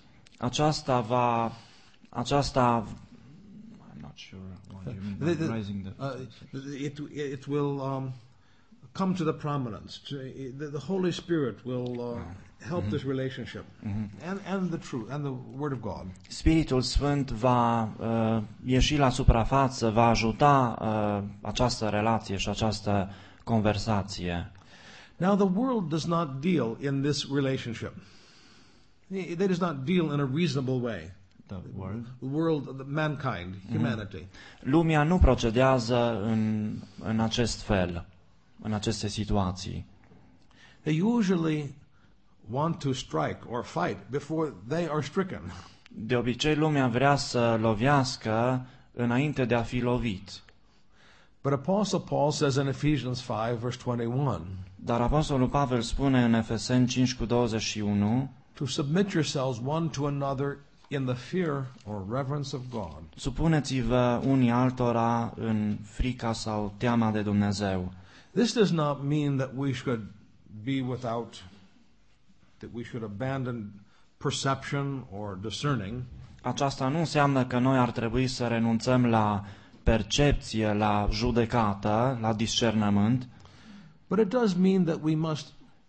Aceasta I'm not sure what you mean by rising the It will come to the prominence. The Holy Spirit will help this relationship and the truth and the Word of God. Spiritul Sfânt va ieși la suprafață, va ajuta această relație și această conversație. Now, the world does not deal in this relationship. It does not deal in a reasonable way. The world. The world, mankind, humanity. Lumea nu procedează în acest fel, în aceste situații. They usually want to strike or fight before they are stricken. De obicei, lumea vrea să lovească înainte de a fi lovit. But Apostle Paul says in Ephesians 5, verse 21, Dar Apostolul Pavel spune în Efeseni 5 cu 21, to submit yourselves one to another in the fear or reverence of God. supuneți-vă unii altora în frica sau teama de Dumnezeu. This does not mean that we should be that we should abandon perception or discerning. Aceasta nu înseamnă că noi ar trebui să renunțăm la percepție, la judecată, la discernământ, But it does mean that we must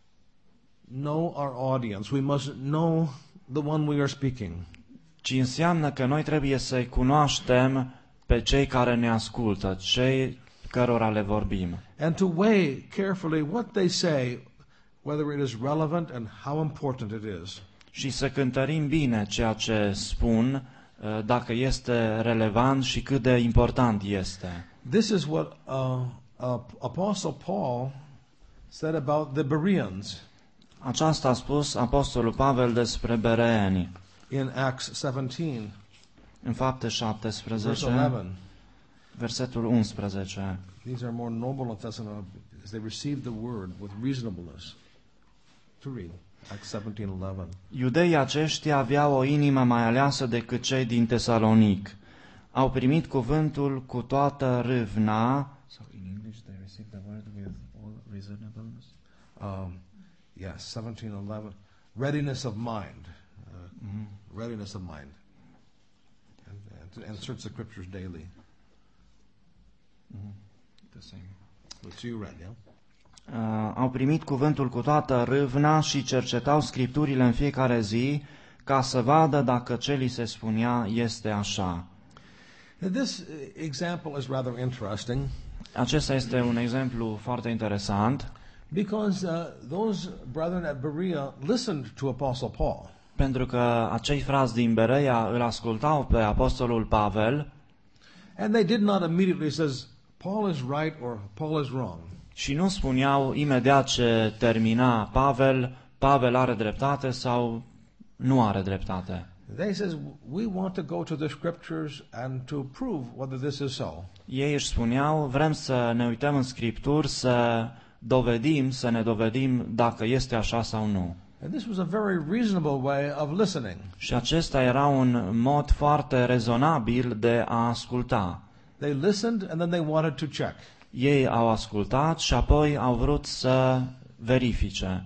know our audience. We must know the one we are speaking. ci înseamnă că noi trebuie să-i cunoaștem pe cei care ne ascultă, cei cărora le vorbim. And to weigh carefully what they say, whether it is relevant and how important it is. Și să cântărim bine ceea ce spun, dacă este relevant și cât de important este. This is what Apostle Paul said about the Bereans Aceasta a spus Apostolul Pavel despre bereeni in Acts 17, în Fapte verse 17, 11. versetul 11. These are more noble in Thessalonica because they received the word with reasonableness. To read Acts 17:11. Iudeii aceștia aveau o inimă mai aleasă decât cei din Tesalonic. au primit cuvântul cu toată râvna. So in English they received the word with all reasonableness. Yes, 17:11. Readiness of mind. Readiness of mind. And search the scriptures daily. The same. Which you read, yeah? Au primit cuvântul cu toată râvna și cercetau scripturile în fiecare zi ca să vadă dacă ce li se spunea este așa. This example is rather interesting Acesta este un exemplu foarte interesant, because those brethren at Berea listened to Apostle Paul. pentru că acei frați din Bereia îl ascultau pe apostolul Pavel And they did not immediately says, Paul is right or Paul is wrong. și nu spuneau imediat ce termina Pavel are dreptate sau nu are dreptate. They says, we want to go to the scriptures and to prove whether this is so. Ei își spuneau, vrem să ne uităm în Scripturi, să ne dovedim dacă este așa sau nu. And this was a very reasonable way of listening. Și acesta era un mod foarte rezonabil de a asculta. They listened and then they wanted to check. Ei au ascultat și apoi au vrut să verifice.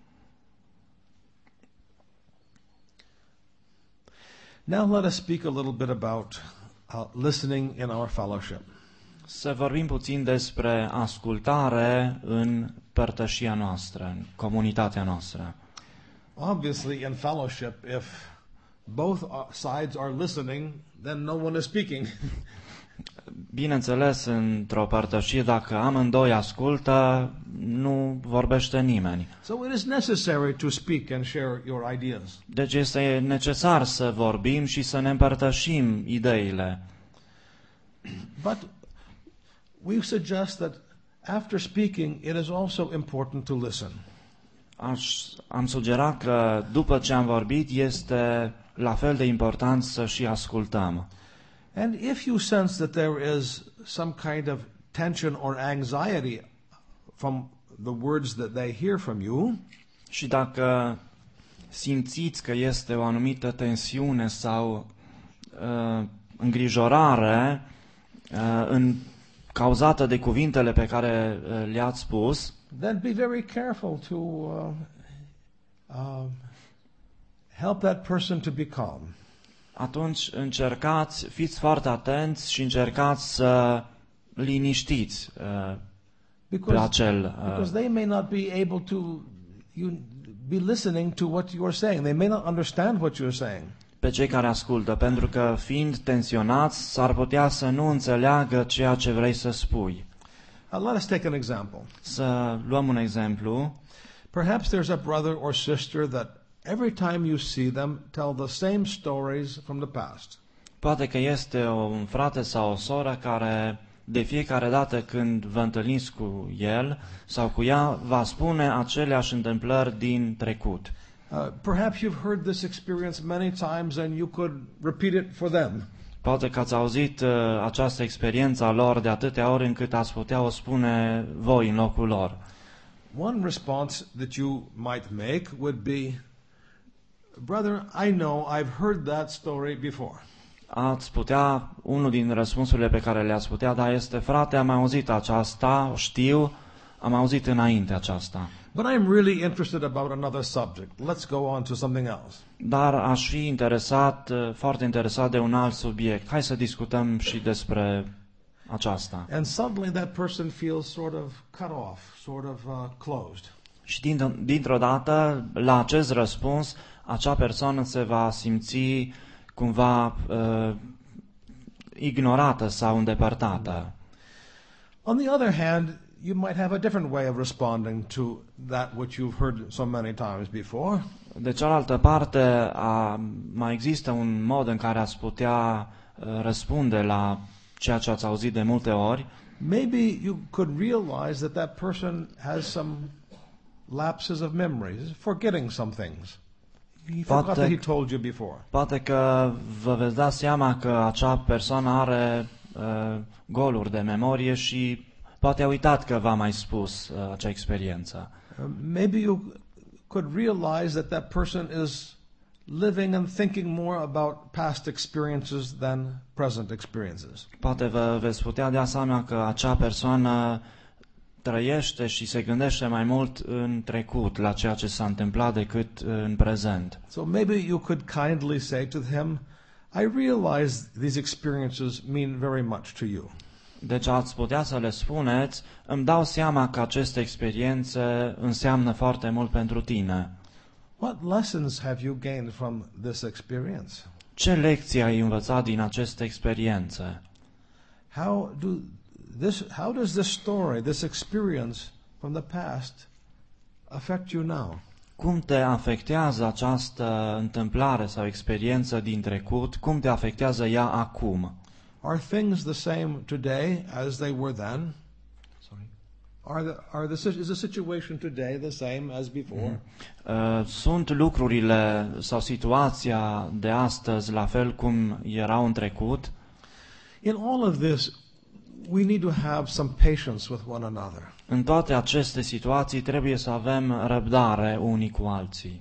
Now let us speak a little bit about listening in our fellowship. Să vorbim puțin despre ascultare în părtășia noastră, în comunitatea noastră. Obviously, in fellowship, if both sides are listening, then no one is speaking. Bineînțeles, într-o părtășie, dacă amândoi ascultă, nu vorbește nimeni. So it is necessary to speak and share your ideas. Deci este necesar să vorbim și să ne împărtășim ideile. But we suggest that after speaking, it is also important to listen. Am sugerat că după ce am vorbit este la fel de important să și ascultăm. And if you sense that there is some kind of tension or anxiety from the words that they hear from you, Și dacă simțiți că este o anumită tensiune sau îngrijorare cauzată de cuvintele pe care le-ați spus, then be very careful to help that person to be calm. atunci fiți foarte atenți și încercați să liniștiți pe acel. Because they may not be able to be listening to what you are saying. They may not understand what you are saying. Pe cei care ascultă, pentru că fiind tensionați, s-ar putea să nu înțeleagă ceea ce vrei să spui. Let us take an example. Să luăm un exemplu. Perhaps there's a brother or sister that every time you see them tell the same stories from the past. Poate că este un frate sau o soră care de fiecare dată când vă întâlniți cu el sau cu ea, va spune aceleași întâmplări din trecut. Perhaps you've heard this experience many times and you could repeat it for them. Poate că ați auzit această experiență a lor de atâtea ori încât ați putea o spune voi în locul lor. One response that you might make would be, brother, I know I've heard that story before. Unul din răspunsurile pe care le-ați putea da este, frate, am auzit aceasta, știu, am auzit înainte aceasta. But I'm really interested about another subject. Let's go on to something else. Dar aș fi foarte interesat de un alt subiect. Hai să discutăm și despre aceasta. And suddenly that person feels sort of cut off, sort of closed. Și dintr-o dată, la acest răspuns, acea persoană se va simți cumva ignorată sau îndepărtată. On the other hand, you might have a different way of responding to that which you've heard so many times before. De cealaltă parte, mai există un mod în care ați putea răspunde la ceea ce ați auzit de multe ori. Maybe you could realize that that person has some lapses of memory, forgetting some things. He forgot that he told you before. Poate că vă veți da seama că acea persoană are goluri de memorie și poate a uitat că v-a mai spus acea experiență. Maybe you could realize that that person is living and thinking more about past experiences than present experiences. Poate vă veți putea da seama că acea persoană trăiește și se gândește mai mult în trecut la ceea ce s-a întâmplat decât în prezent. So maybe you could kindly say to him, I realize these experiences mean very much to you. Deci ați putea să le spuneți, îmi dau seama că aceste experiențe înseamnă foarte mult pentru tine. What lessons have you gained from this experience? Ce lecții ai învățat din aceste experiențe? How does this story, this experience from the past affect you now? Cum te afectează această întâmplare sau experiență din trecut? Cum te afectează ea acum? Are things the same today as they were then? Sorry. Is the situation today the same as before? Sunt lucrurile sau situația de astăzi la fel cum erau în trecut? In all of this, we need to have some patience with one another. În toate aceste situații trebuie să avem răbdare unii cu alții.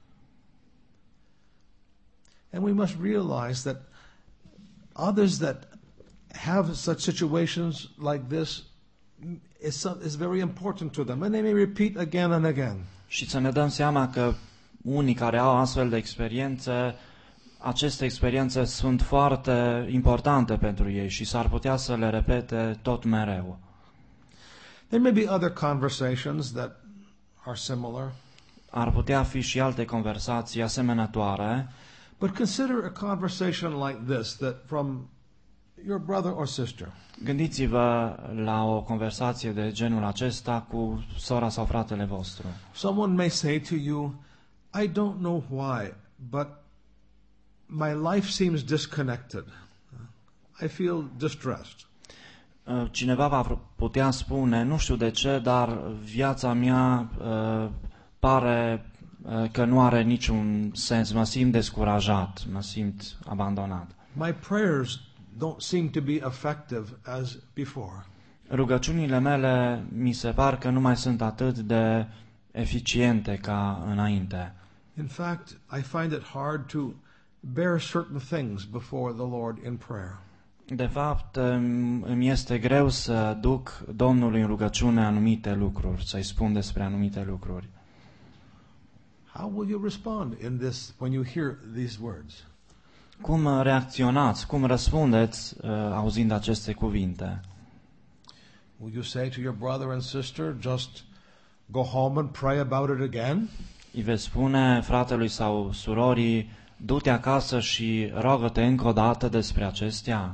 And we must realize that others that have such situations like this is very important to them, and they may repeat again and again. Și să ne dăm seama că unii care au astfel de experiențe, aceste experiențe sunt foarte importante pentru ei și s-ar putea să le repete tot mereu. There may be other conversations that are similar. Ar putea fi și alte conversații asemănătoare, but consider a conversation like this, that from your brother or sister. Gândiți-vă la o conversație de genul acesta cu sora sau fratele vostru. Someone may say to you, I don't know why, but my life seems disconnected. I feel distressed. Cineva va putea spune, nu știu de ce, dar viața mea pare că nu are niciun sens, mă simt descurajat, mă simt abandonat. My prayers don't seem to be effective as before. Rugăciunile mele mi se par că nu mai sunt atât de eficiente ca înainte. In fact, I find it hard to bear certain things before the Lord in prayer. De fapt, îmi este greu să duc Domnului în rugăciune anumite lucruri, să-i spun despre anumite lucruri. How will you respond in this when you hear these words? Cum reacționați, cum răspundeți auzind aceste cuvinte? Will you say to your brother and sister, just go home and pray about it again? Îi veți spune fratelui sau surorii, du-te acasă și roagă-te încă o dată despre acestea?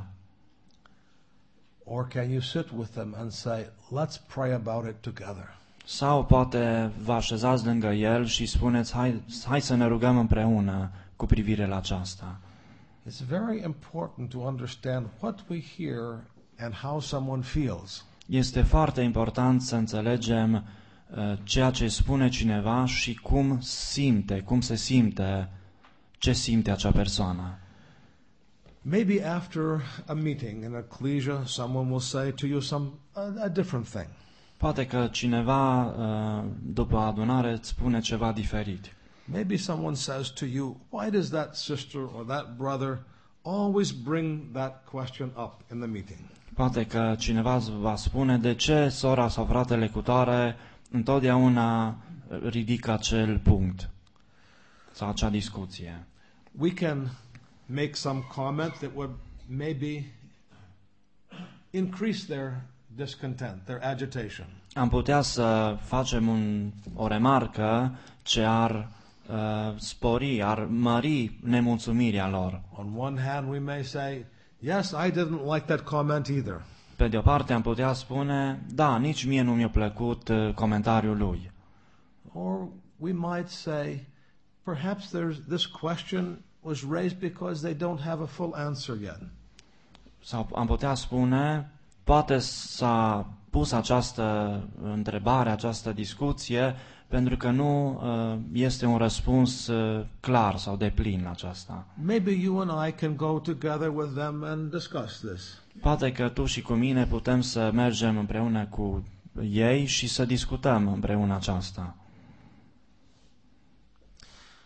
Or can you sit with them and say, let's pray about it together? Sau poate vă așezați lângă el și spuneți, hai să ne rugăm împreună cu privire la aceasta. It's very important to understand what we hear and how someone feels. Este foarte important să înțelegem ceea ce spune cineva și cum simte, cum se simte, ce simte acea persoană. Maybe after a meeting in ecclesia, someone will say to you a different thing. Poate că cineva după adunare îți spune ceva diferit. Maybe someone says to you, why does that sister or that brother always bring that question up in the meeting? Poate că cineva va spune de ce sora sau fratele cutare întotdeauna ridică acel punct sau acea discuție. We can make some comment that would maybe increase their discontent, their agitation. Am putea să facem o remarcă ce ar spori, ar mări nemulțumirea lor. On one hand, we may say, yes, I didn't like that comment either. Pe de o parte am putea spune, da, nici mie nu mi-a plăcut comentariul lui. Or we might say, perhaps this question was raised because they don't have a full answer yet. Sau am putea spune, poate s-a pus această întrebare, această discuție, pentru că nu este un răspuns clar sau deplin la aceasta. Maybe you and I can go together with them and discuss this. Poate că tu și cu mine putem să mergem împreună cu ei și să discutăm împreună aceasta.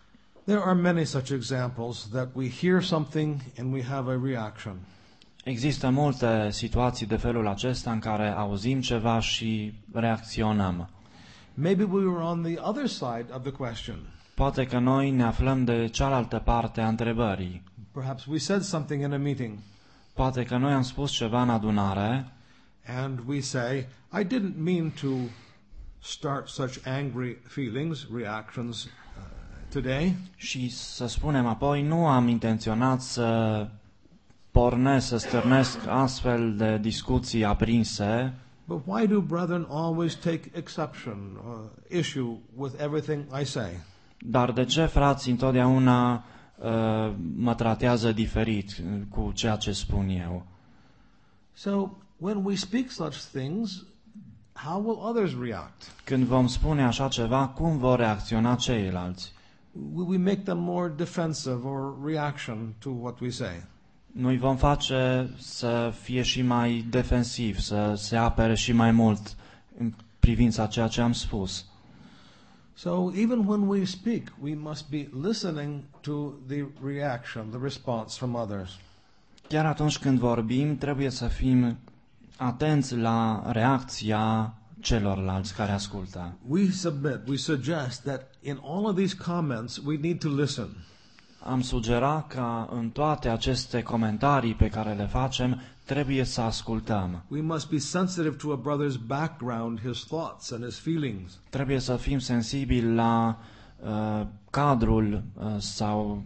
There are many such examples that we hear something and we have a reaction. Există multe situații de felul acesta în care auzim ceva și reacționăm. Maybe we were on the other side of the question. Poate că noi ne aflăm de cealaltă parte a întrebării. Perhaps we said something in a meeting Poate că noi am spus ceva în adunare and we say, I didn't mean to start such angry feelings, reactions today. și să spunem apoi, nu am intenționat să pornesc, să stârnesc astfel de discuții aprinse, But why do brethren always take exception, issue with everything I say? dar de ce frații întotdeauna mă tratează diferit cu ceea ce spun eu? So when we speak such things, how will others react? Când vom spune așa ceva, cum vor reacționa ceilalți? Will we make them more defensive or reaction to what we say? Noi vom face să fie și mai defensiv, să se apere și mai mult în privința ceea ce am spus. So even when we speak, we must be listening to the reaction, the response from others. Chiar atunci când vorbim, trebuie să fim atenți la reacția celorlalți care ascultă. We suggest that in all of these comments, we need to listen. Am sugerat ca în toate aceste comentarii pe care le facem, trebuie să ascultăm. We must be sensitive to a brother's background, his thoughts and his feelings. Trebuie să fim sensibili la cadrul sau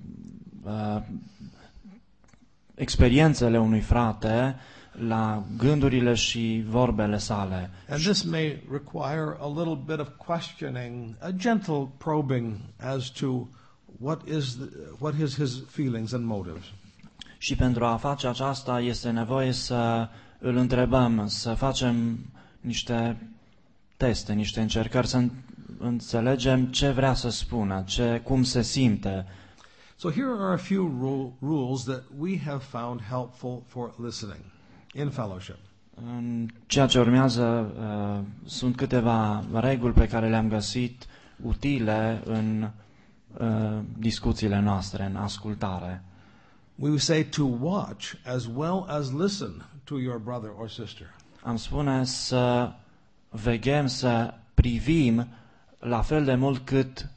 experiențele unui frate, la gândurile și vorbele sale. And this may require a little bit of questioning, a gentle probing as to what is his feelings and motives. Și pentru a face aceasta este nevoie să îl întrebăm, să facem niște teste, niște încercări, să înțelegem ce vrea să spună, cum se simte. So here are a few rules that we have found helpful for listening in fellowship. În ceea ce urmează sunt câteva reguli pe care le-am găsit utile în discuțiile noastre, în ascultare. We would say to watch as well as listen to your brother or sister. Am spune să veghem, să privim la fel de mult cât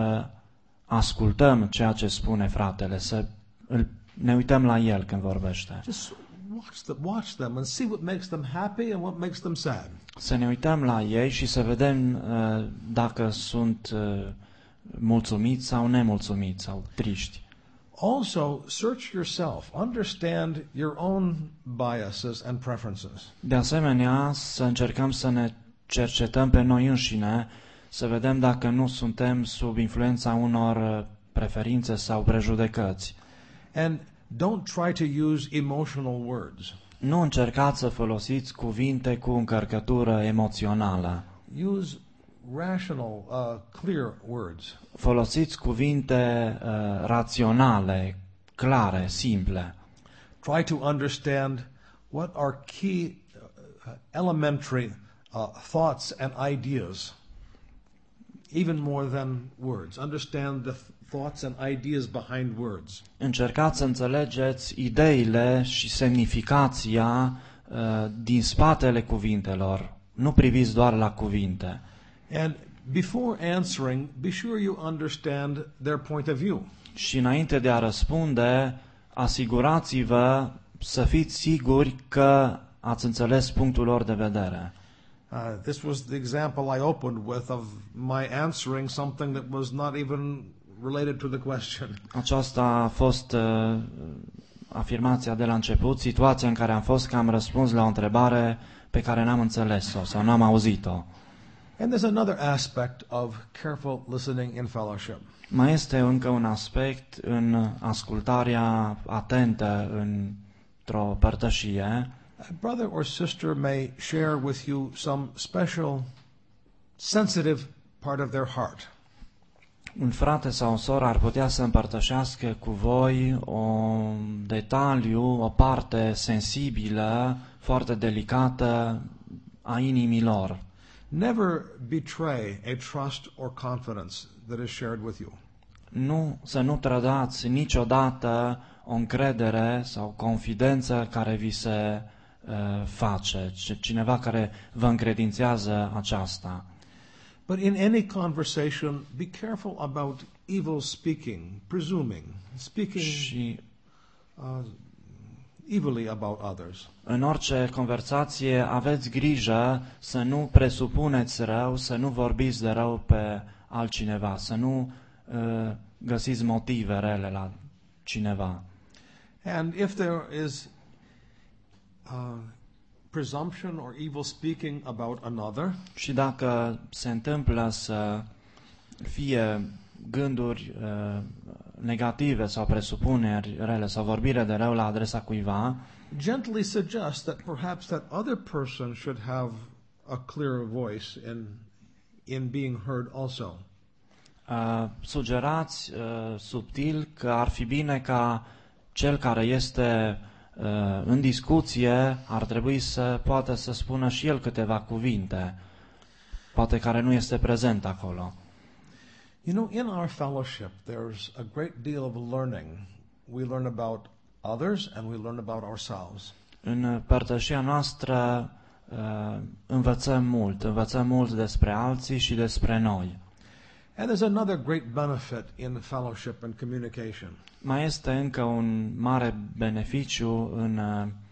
ascultăm ceea ce spune fratele, să ne uităm la el când vorbește. Just watch them and see what makes them happy and what makes them sad. Să ne uităm la ei și să vedem dacă sunt mulțumiți sau nemulțumiți sau triști. Also, search yourself. Understand your own biases and preferences. De asemenea, să încercăm să ne cercetăm pe noi înșine, să vedem dacă nu suntem sub influența unor preferințe sau prejudecăți. And don't try to use emotional words. Nu încercați să folosiți cuvinte cu încărcătură emoțională. Use rational, clear words. Folosiți cuvinte raționale, clare, simple. Try to understand what are key elementary thoughts and ideas, even more than words. Understand the thoughts and ideas behind words. Încercați să înțelegeți ideile și semnificația din spatele cuvintelor. Nu priviți doar la cuvinte. And before answering, be sure you understand their point of view. Și înainte de a răspunde, asigurați-vă să fiți siguri că ați înțeles punctul lor de vedere. This was the example I opened with of my answering something that was not even related to the question. Aceasta a fost afirmația de la început, situația în care am fost că am răspuns la o întrebare pe care n-am înțeles-o sau n-am auzit-o. And there's another aspect of careful listening in fellowship. Mai este încă un aspect în ascultarea atentă într-o părtășie. A brother or sister may share with you some special, sensitive part of their heart. Un frate sau o soră ar putea să împărtășească cu voi un detaliu, o parte sensibilă, foarte delicată a inimii lor. Never betray a trust or confidence that is shared with you. să nu trădați niciodată o încredere sau confidență care vi se face, cineva care vă încredințează aceasta. But in any conversation, be careful about evil speaking, presuming, speaking Și evilly about others. în orice conversație aveți grijă să nu presupuneți rău, să nu vorbiți de rău pe altcineva, să nu găsiți motive rele la cineva. And if there is presumption or evil speaking about another, Și dacă se întâmplă să fie gânduri negative sau presupuneri rele sau vorbire de rău la adresa cuiva, gently suggest that perhaps that other person should have a clear voice in being heard also. Sugerați subtil că ar fi bine ca cel care este în discuție ar trebui să poată să spună și el câteva cuvinte, poate care nu este prezent acolo. You know, in our fellowship, there's a great deal of learning. We learn about others and we learn about ourselves. În părtășia noastră învățăm mult despre alții și despre noi. And there's another great benefit in fellowship and communication. Mai este încă un mare beneficiu în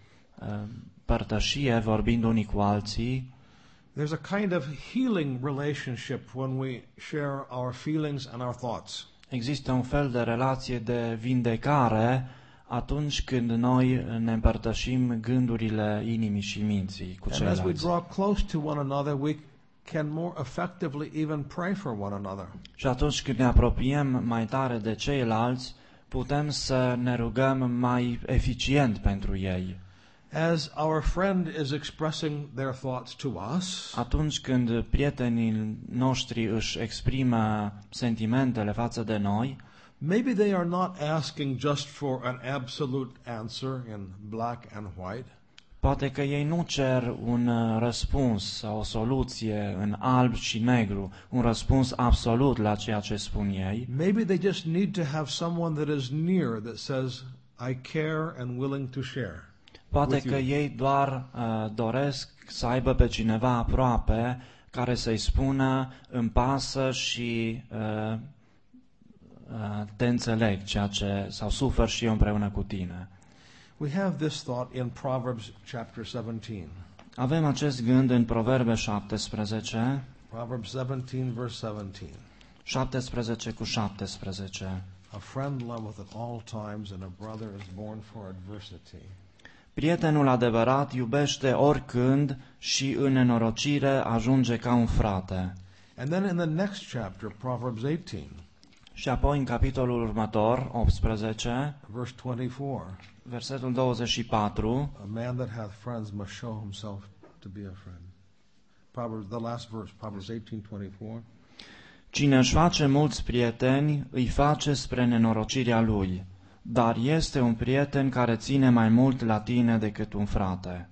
părtășie, vorbind unii cu alții. There's a kind of healing relationship when we share our feelings and our thoughts. Există un fel de relație de vindecare atunci când noi ne împărtășim gândurile inimii și minții cu And as we ceilalți. draw close to one another, we can more effectively even pray for one another. Și atunci când ne apropiem mai tare de ceilalți, putem să ne rugăm mai eficient pentru ei. As our friend is expressing their thoughts to us, Atunci când prietenii noștri își exprimă sentimentele față de noi, maybe they are not asking just for an absolute answer in black and white. poate că ei nu cer un răspuns sau o soluție în alb și negru, un răspuns absolut la ceea ce spun ei. Maybe they just need to have someone that is near that says, I care and willing to share. Poate with că you. ei doar doresc să aibă pe cineva aproape care să-i spună îmi pasă și te înțeleg sau sufer și eu împreună cu tine. We have this thought in Proverbs chapter 17. Avem acest gând în Proverbe 17, Proverbs 17 verse 17. 17 cu 17. A friend loveth at all times and a brother is born for adversity. Prietenul adevărat iubește oricând și în nenorocire ajunge ca un frate. And then in the next chapter, Proverbs 18, Și apoi în capitolul următor, 18, verse 24, versetul 24, a man that hath friends must show himself to be a friend. Proverbs, the last verse, Proverbs 18:24. cine își face mulți prieteni, îi face spre nenorocirea lui, dar este un prieten care ține mai mult la tine decât un frate.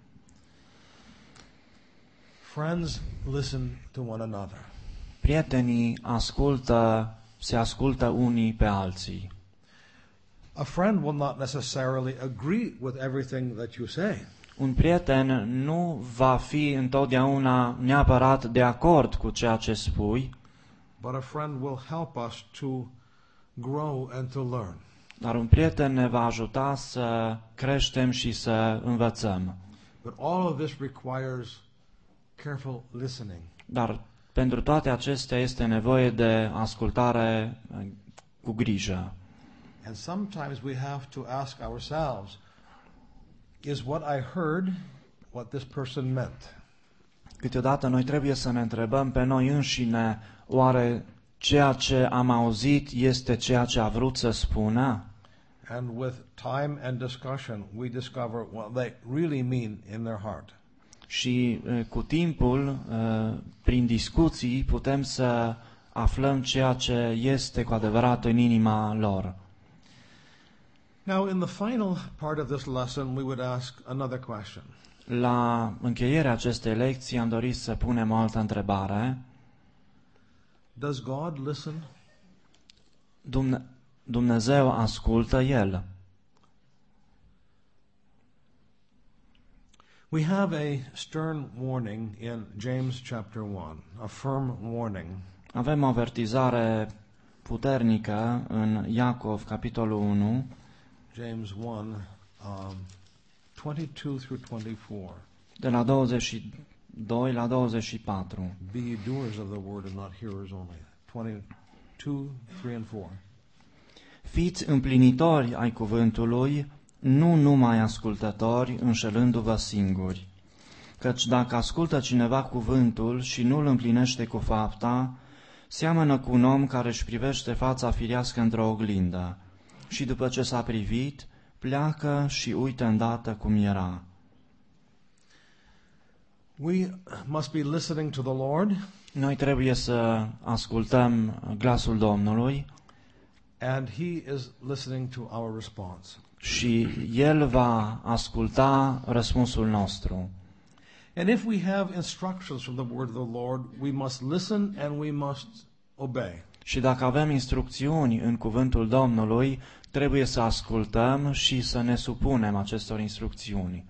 Friends listen to one another. Prietenii se ascultă unii pe alții. A friend will not necessarily agree with everything that you say, Un prieten nu va fi întotdeauna neapărat de acord cu ceea ce spui, but a friend will help us to grow and to learn. dar un prieten ne va ajuta să creștem și să învățăm. But all of this requires careful listening. Dar pentru toate acestea este nevoie de ascultare cu grijă. And sometimes we have to ask ourselves, is what I heard what this person meant? Câteodată noi trebuie să ne întrebăm pe noi înșine, oare ceea ce am auzit este ceea ce a vrut să spună? And with time and discussion, we discover what they really mean in their heart. Și cu timpul, prin discuții, putem să aflăm ceea ce este cu adevărat în inima lor. Now, in the final part of this lesson, we would ask another question. La încheierea acestei lecții am dorit să punem o altă întrebare. Does God listen? Dumnezeu ascultă El. We have a stern warning in James chapter 1, a firm warning. Avem o avertizare puternică în Iacov, capitolul 1, James 1, 22 through 24. de la 22 la 24. Be ye doers of the word and not hearers only. 22, 3 and 4. Fiți împlinitori ai cuvântului, nu numai ascultători, înșelându-vă singuri. Căci dacă ascultă cineva cuvântul și nu îl împlinește cu fapta, seamănă cu un om care își privește fața firească într-o oglindă și după ce s-a privit, pleacă și uită îndată cum era. We must be listening to the Lord, Noi trebuie să ascultăm glasul Domnului and He is listening to our response. și El va asculta răspunsul nostru. And if we have instructions from the word of the Lord, we must listen and we must obey. Și dacă avem instrucțiuni în cuvântul Domnului, trebuie să ascultăm și să ne supunem acestor instrucțiuni.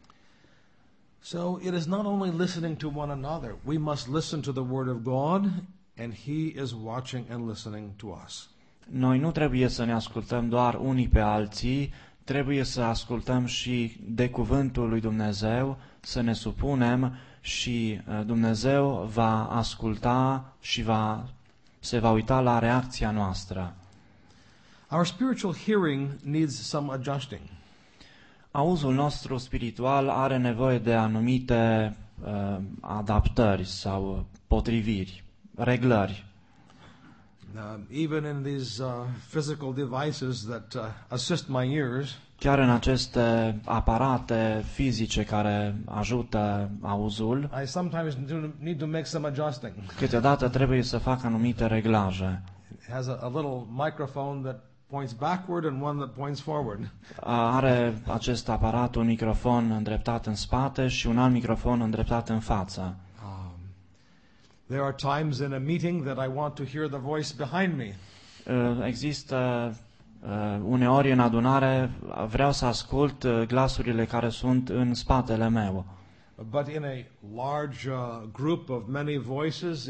So it is not only listening to one another, we must listen to the word of God, and He is watching and listening to us. Noi nu trebuie să ne ascultăm doar unii pe alții, trebuie să ascultăm și de cuvântul lui Dumnezeu, să ne supunem și Dumnezeu va asculta și se va uita la reacția noastră. Our spiritual hearing needs some adjusting. Auzul nostru spiritual are nevoie de anumite adaptări sau potriviri, reglări. Even in these physical devices that assist my ears, Chiar în aceste aparate fizice care ajută auzul, I sometimes need to make some adjusting. câteodată trebuie să fac anumite reglaje. It has a little microphone that points backward and one that points forward. Are acest aparat un microfon îndreptat în spate și un alt microfon îndreptat în față. There are times in a meeting that I want to hear the voice behind me. Există uneori în adunare, vreau să ascult glasurile care sunt în spatele meu. But in a large group of many voices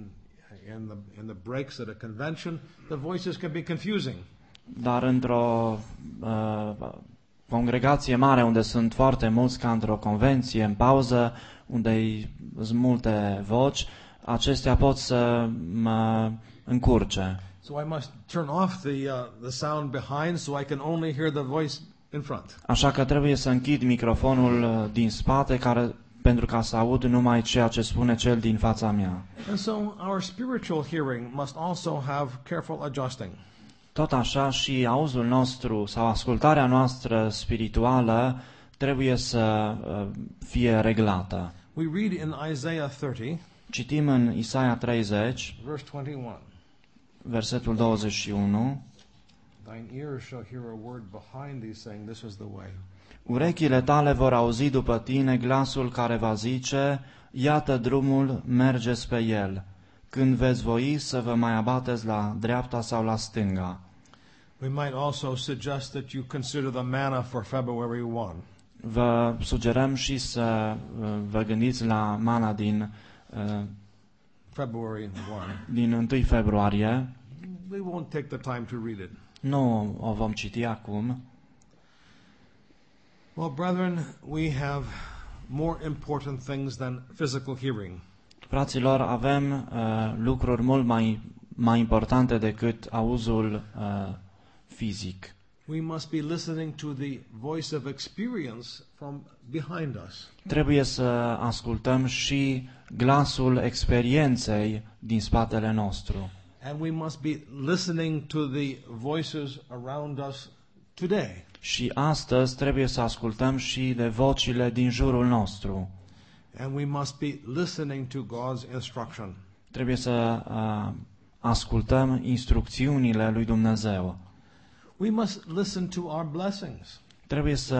in the breaks at a convention, the voices can be confusing. Dar într-o congregație mare unde sunt foarte mulți, ca într-o convenție, în pauză, unde sunt multe voci, acestea pot să mă încurce. So I must turn off the sound behind so I can only hear the voice in front. Așa că trebuie să închid microfonul din spate pentru ca să aud numai ceea ce spune cel din fața mea. And so our spiritual hearing must also have careful adjusting. Tot așa și auzul nostru sau ascultarea noastră spirituală trebuie să fie reglată. We read in Isaiah 30, Citim în Isaia 30, verse 21. versetul 21. Thine ears shall hear a word behind thee saying, this is the way. Urechile tale vor auzi după tine glasul care va zice, iată drumul, mergeți pe el. Când veți voi să vă mai abateți la dreapta sau la stânga. We might also suggest that you consider the manna for February 1. Vă sugerăm și să vă gândiți la mana din February 1. din 1 februarie. We won't take the time to read it. Nu o vom citi acum. Well, brethren, we have more important things than physical hearing. Fraților, avem lucruri mult mai importante decât auzul fizic. We must be listening to the voice of experience from behind us. Trebuie să ascultăm și glasul experienței din spatele nostru. And we must be listening to the voices around us today. Și astăzi trebuie să ascultăm și de vocile din jurul nostru. And we must be listening to God's instruction. Trebuie să ascultăm instrucțiunile lui Dumnezeu. We must listen to our blessings, Trebuie să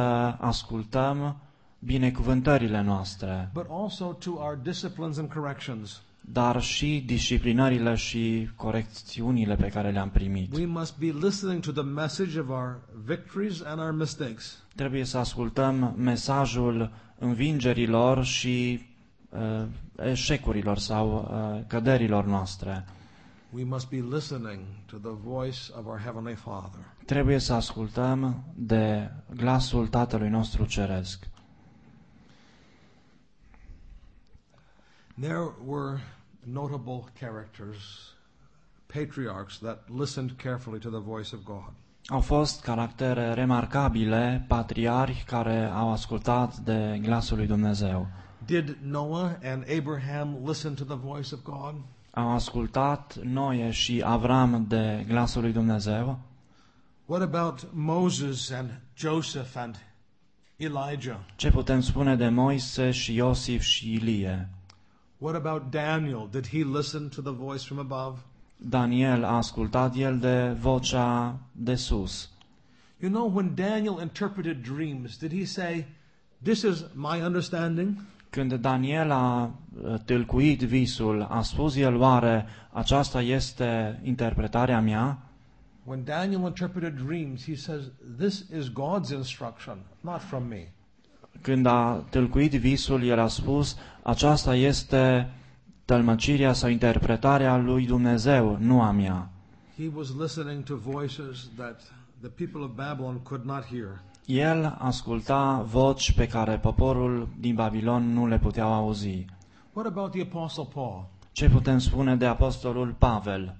ascultăm binecuvântările noastre, but also to our disciplines and corrections. dar și disciplinările și corecțiunile pe care le-am primit. We must be listening to the message of our victories and our mistakes. Trebuie să ascultăm mesajul învingerilor și eșecurilor sau căderilor noastre. We must be listening to the voice of our Heavenly Father. Trebuie să ascultăm de glasul Tatălui nostru Ceresc. There were notable characters, patriarchs that listened carefully to the voice of God. Au fost caractere remarcabile, patriarhi care au ascultat de glasul lui Dumnezeu. Did Noah and Abraham listen to the voice of God? Au ascultat Noe și Avram de glasul lui Dumnezeu? What about Moses and Joseph and Elijah? Ce putem spune de Moise și Iosif și Ilie? What about Daniel? Did he listen to the voice from above? Daniel a ascultat el de vocea de sus. You know, when Daniel interpreted dreams, did he say, "This is my understanding"? Când Daniel a tâlcuit visul, a spus el oare aceasta este interpretarea mea? When Daniel interpreted dreams, he says, "This is God's instruction, not from me." Când a tâlcuit visul, el a spus aceasta este tălmăcirea sau interpretarea lui Dumnezeu, nu a mea. He was listening to voices that the people of Babylon could not hear. El asculta voci pe care poporul din Babilon nu le puteau auzi. What about the Apostle Paul? Ce putem spune de apostolul Pavel?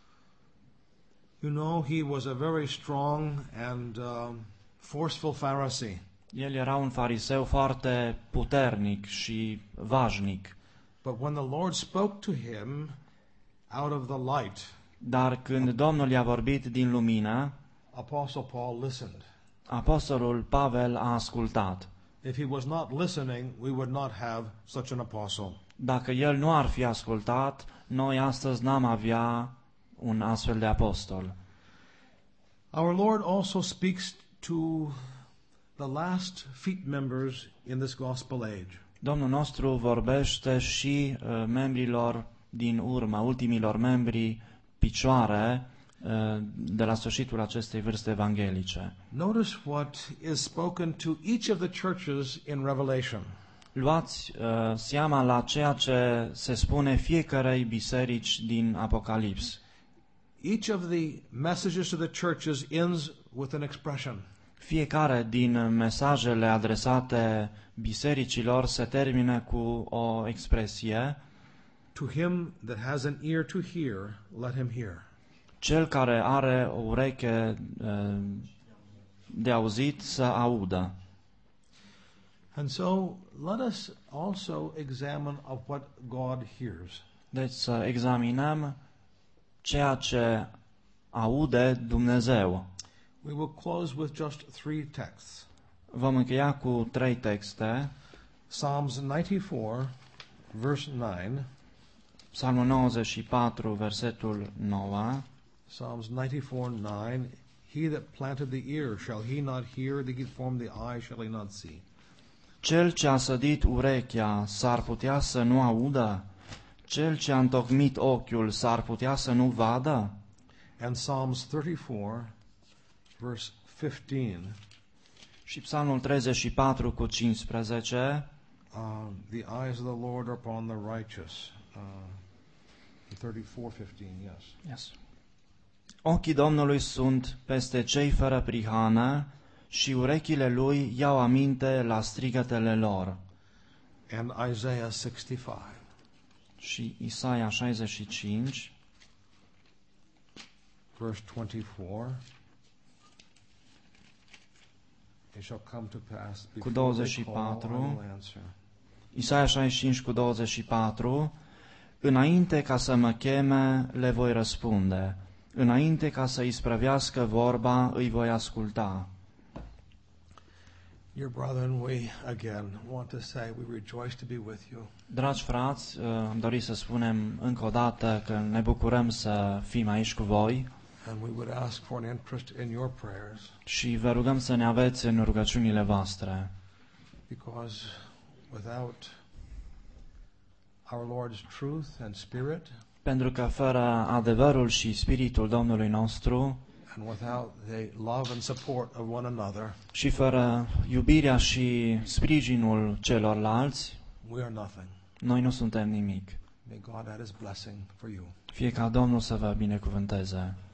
You know, he was a very strong and forceful Pharisee. El era un fariseu foarte puternic și vașnic. But when the Lord spoke to him out of the light, Dar când Domnul i-a vorbit din lumină, Apostle Paul listened. apostolul Pavel a ascultat. If he was not listening, we would not have such an apostle. Dacă el nu ar fi ascultat, noi astăzi n-am avea un astfel de apostol. Our Lord also speaks to the last feet members in this gospel age. Domnul nostru vorbește și membrilor din urmă, ultimilor membri picioare de la sfârșitul acestei vârste evanghelice. Notice what is spoken to each of the churches in Revelation. Luați seama la ceea ce se spune fiecarei biserici din Apocalips. Each of the messages to the churches ends with an expression. Fiecare din mesajele adresate bisericilor se termină cu o expresie: To him that has an ear to hear, let him hear. Cel care are o ureche de auzit să audă. And so let us also examine of what God hears. Deci să examinăm ceea ce aude Dumnezeu. We will close with just 3 texts. Vom încheia cu 3 texte. Psalms 94, verse 9. Psalmul 94, versetul 9. Psalms 94, 9. He that planted the ear, shall he not hear? He that formed the eye, shall he not see? Cel ce a sădit urechea s-ar putea să nu audă? Cel ce a întocmit ochiul s-ar putea să nu vadă? And Psalms 34, verse 15. Și Psalmul 34 cu 15. The eyes of the Lord are upon the righteous. 34:15, yes. Yes. Ochii Domnului sunt peste cei fără prihană și urechile lui iau aminte la strigătele lor. And Isaiah 65. Și Isaia 65, verse 24. It shall come to pass cu before they call, I 24, will answer. Isaia 65 cu 24, înainte ca să mă cheme, le voi răspunde. Înainte ca să isprăvească vorba, îi voi asculta. Dear brethren, we again want to say we rejoice to be with you. Dragi frați, am dorit să spunem încă o dată că ne bucurăm să fim aici cu voi And we would ask for an interest in your prayers, și vă rugăm să ne aveți în rugăciunile voastre, because without our Lord's truth and spirit, pentru că fără adevărul și spiritul Domnului nostru and without the love and support of one another, și fără iubirea și sprijinul celorlalți, we are nothing. noi nu suntem nimic. May God add his blessing for you. Fie ca Domnul să vă binecuvânteze.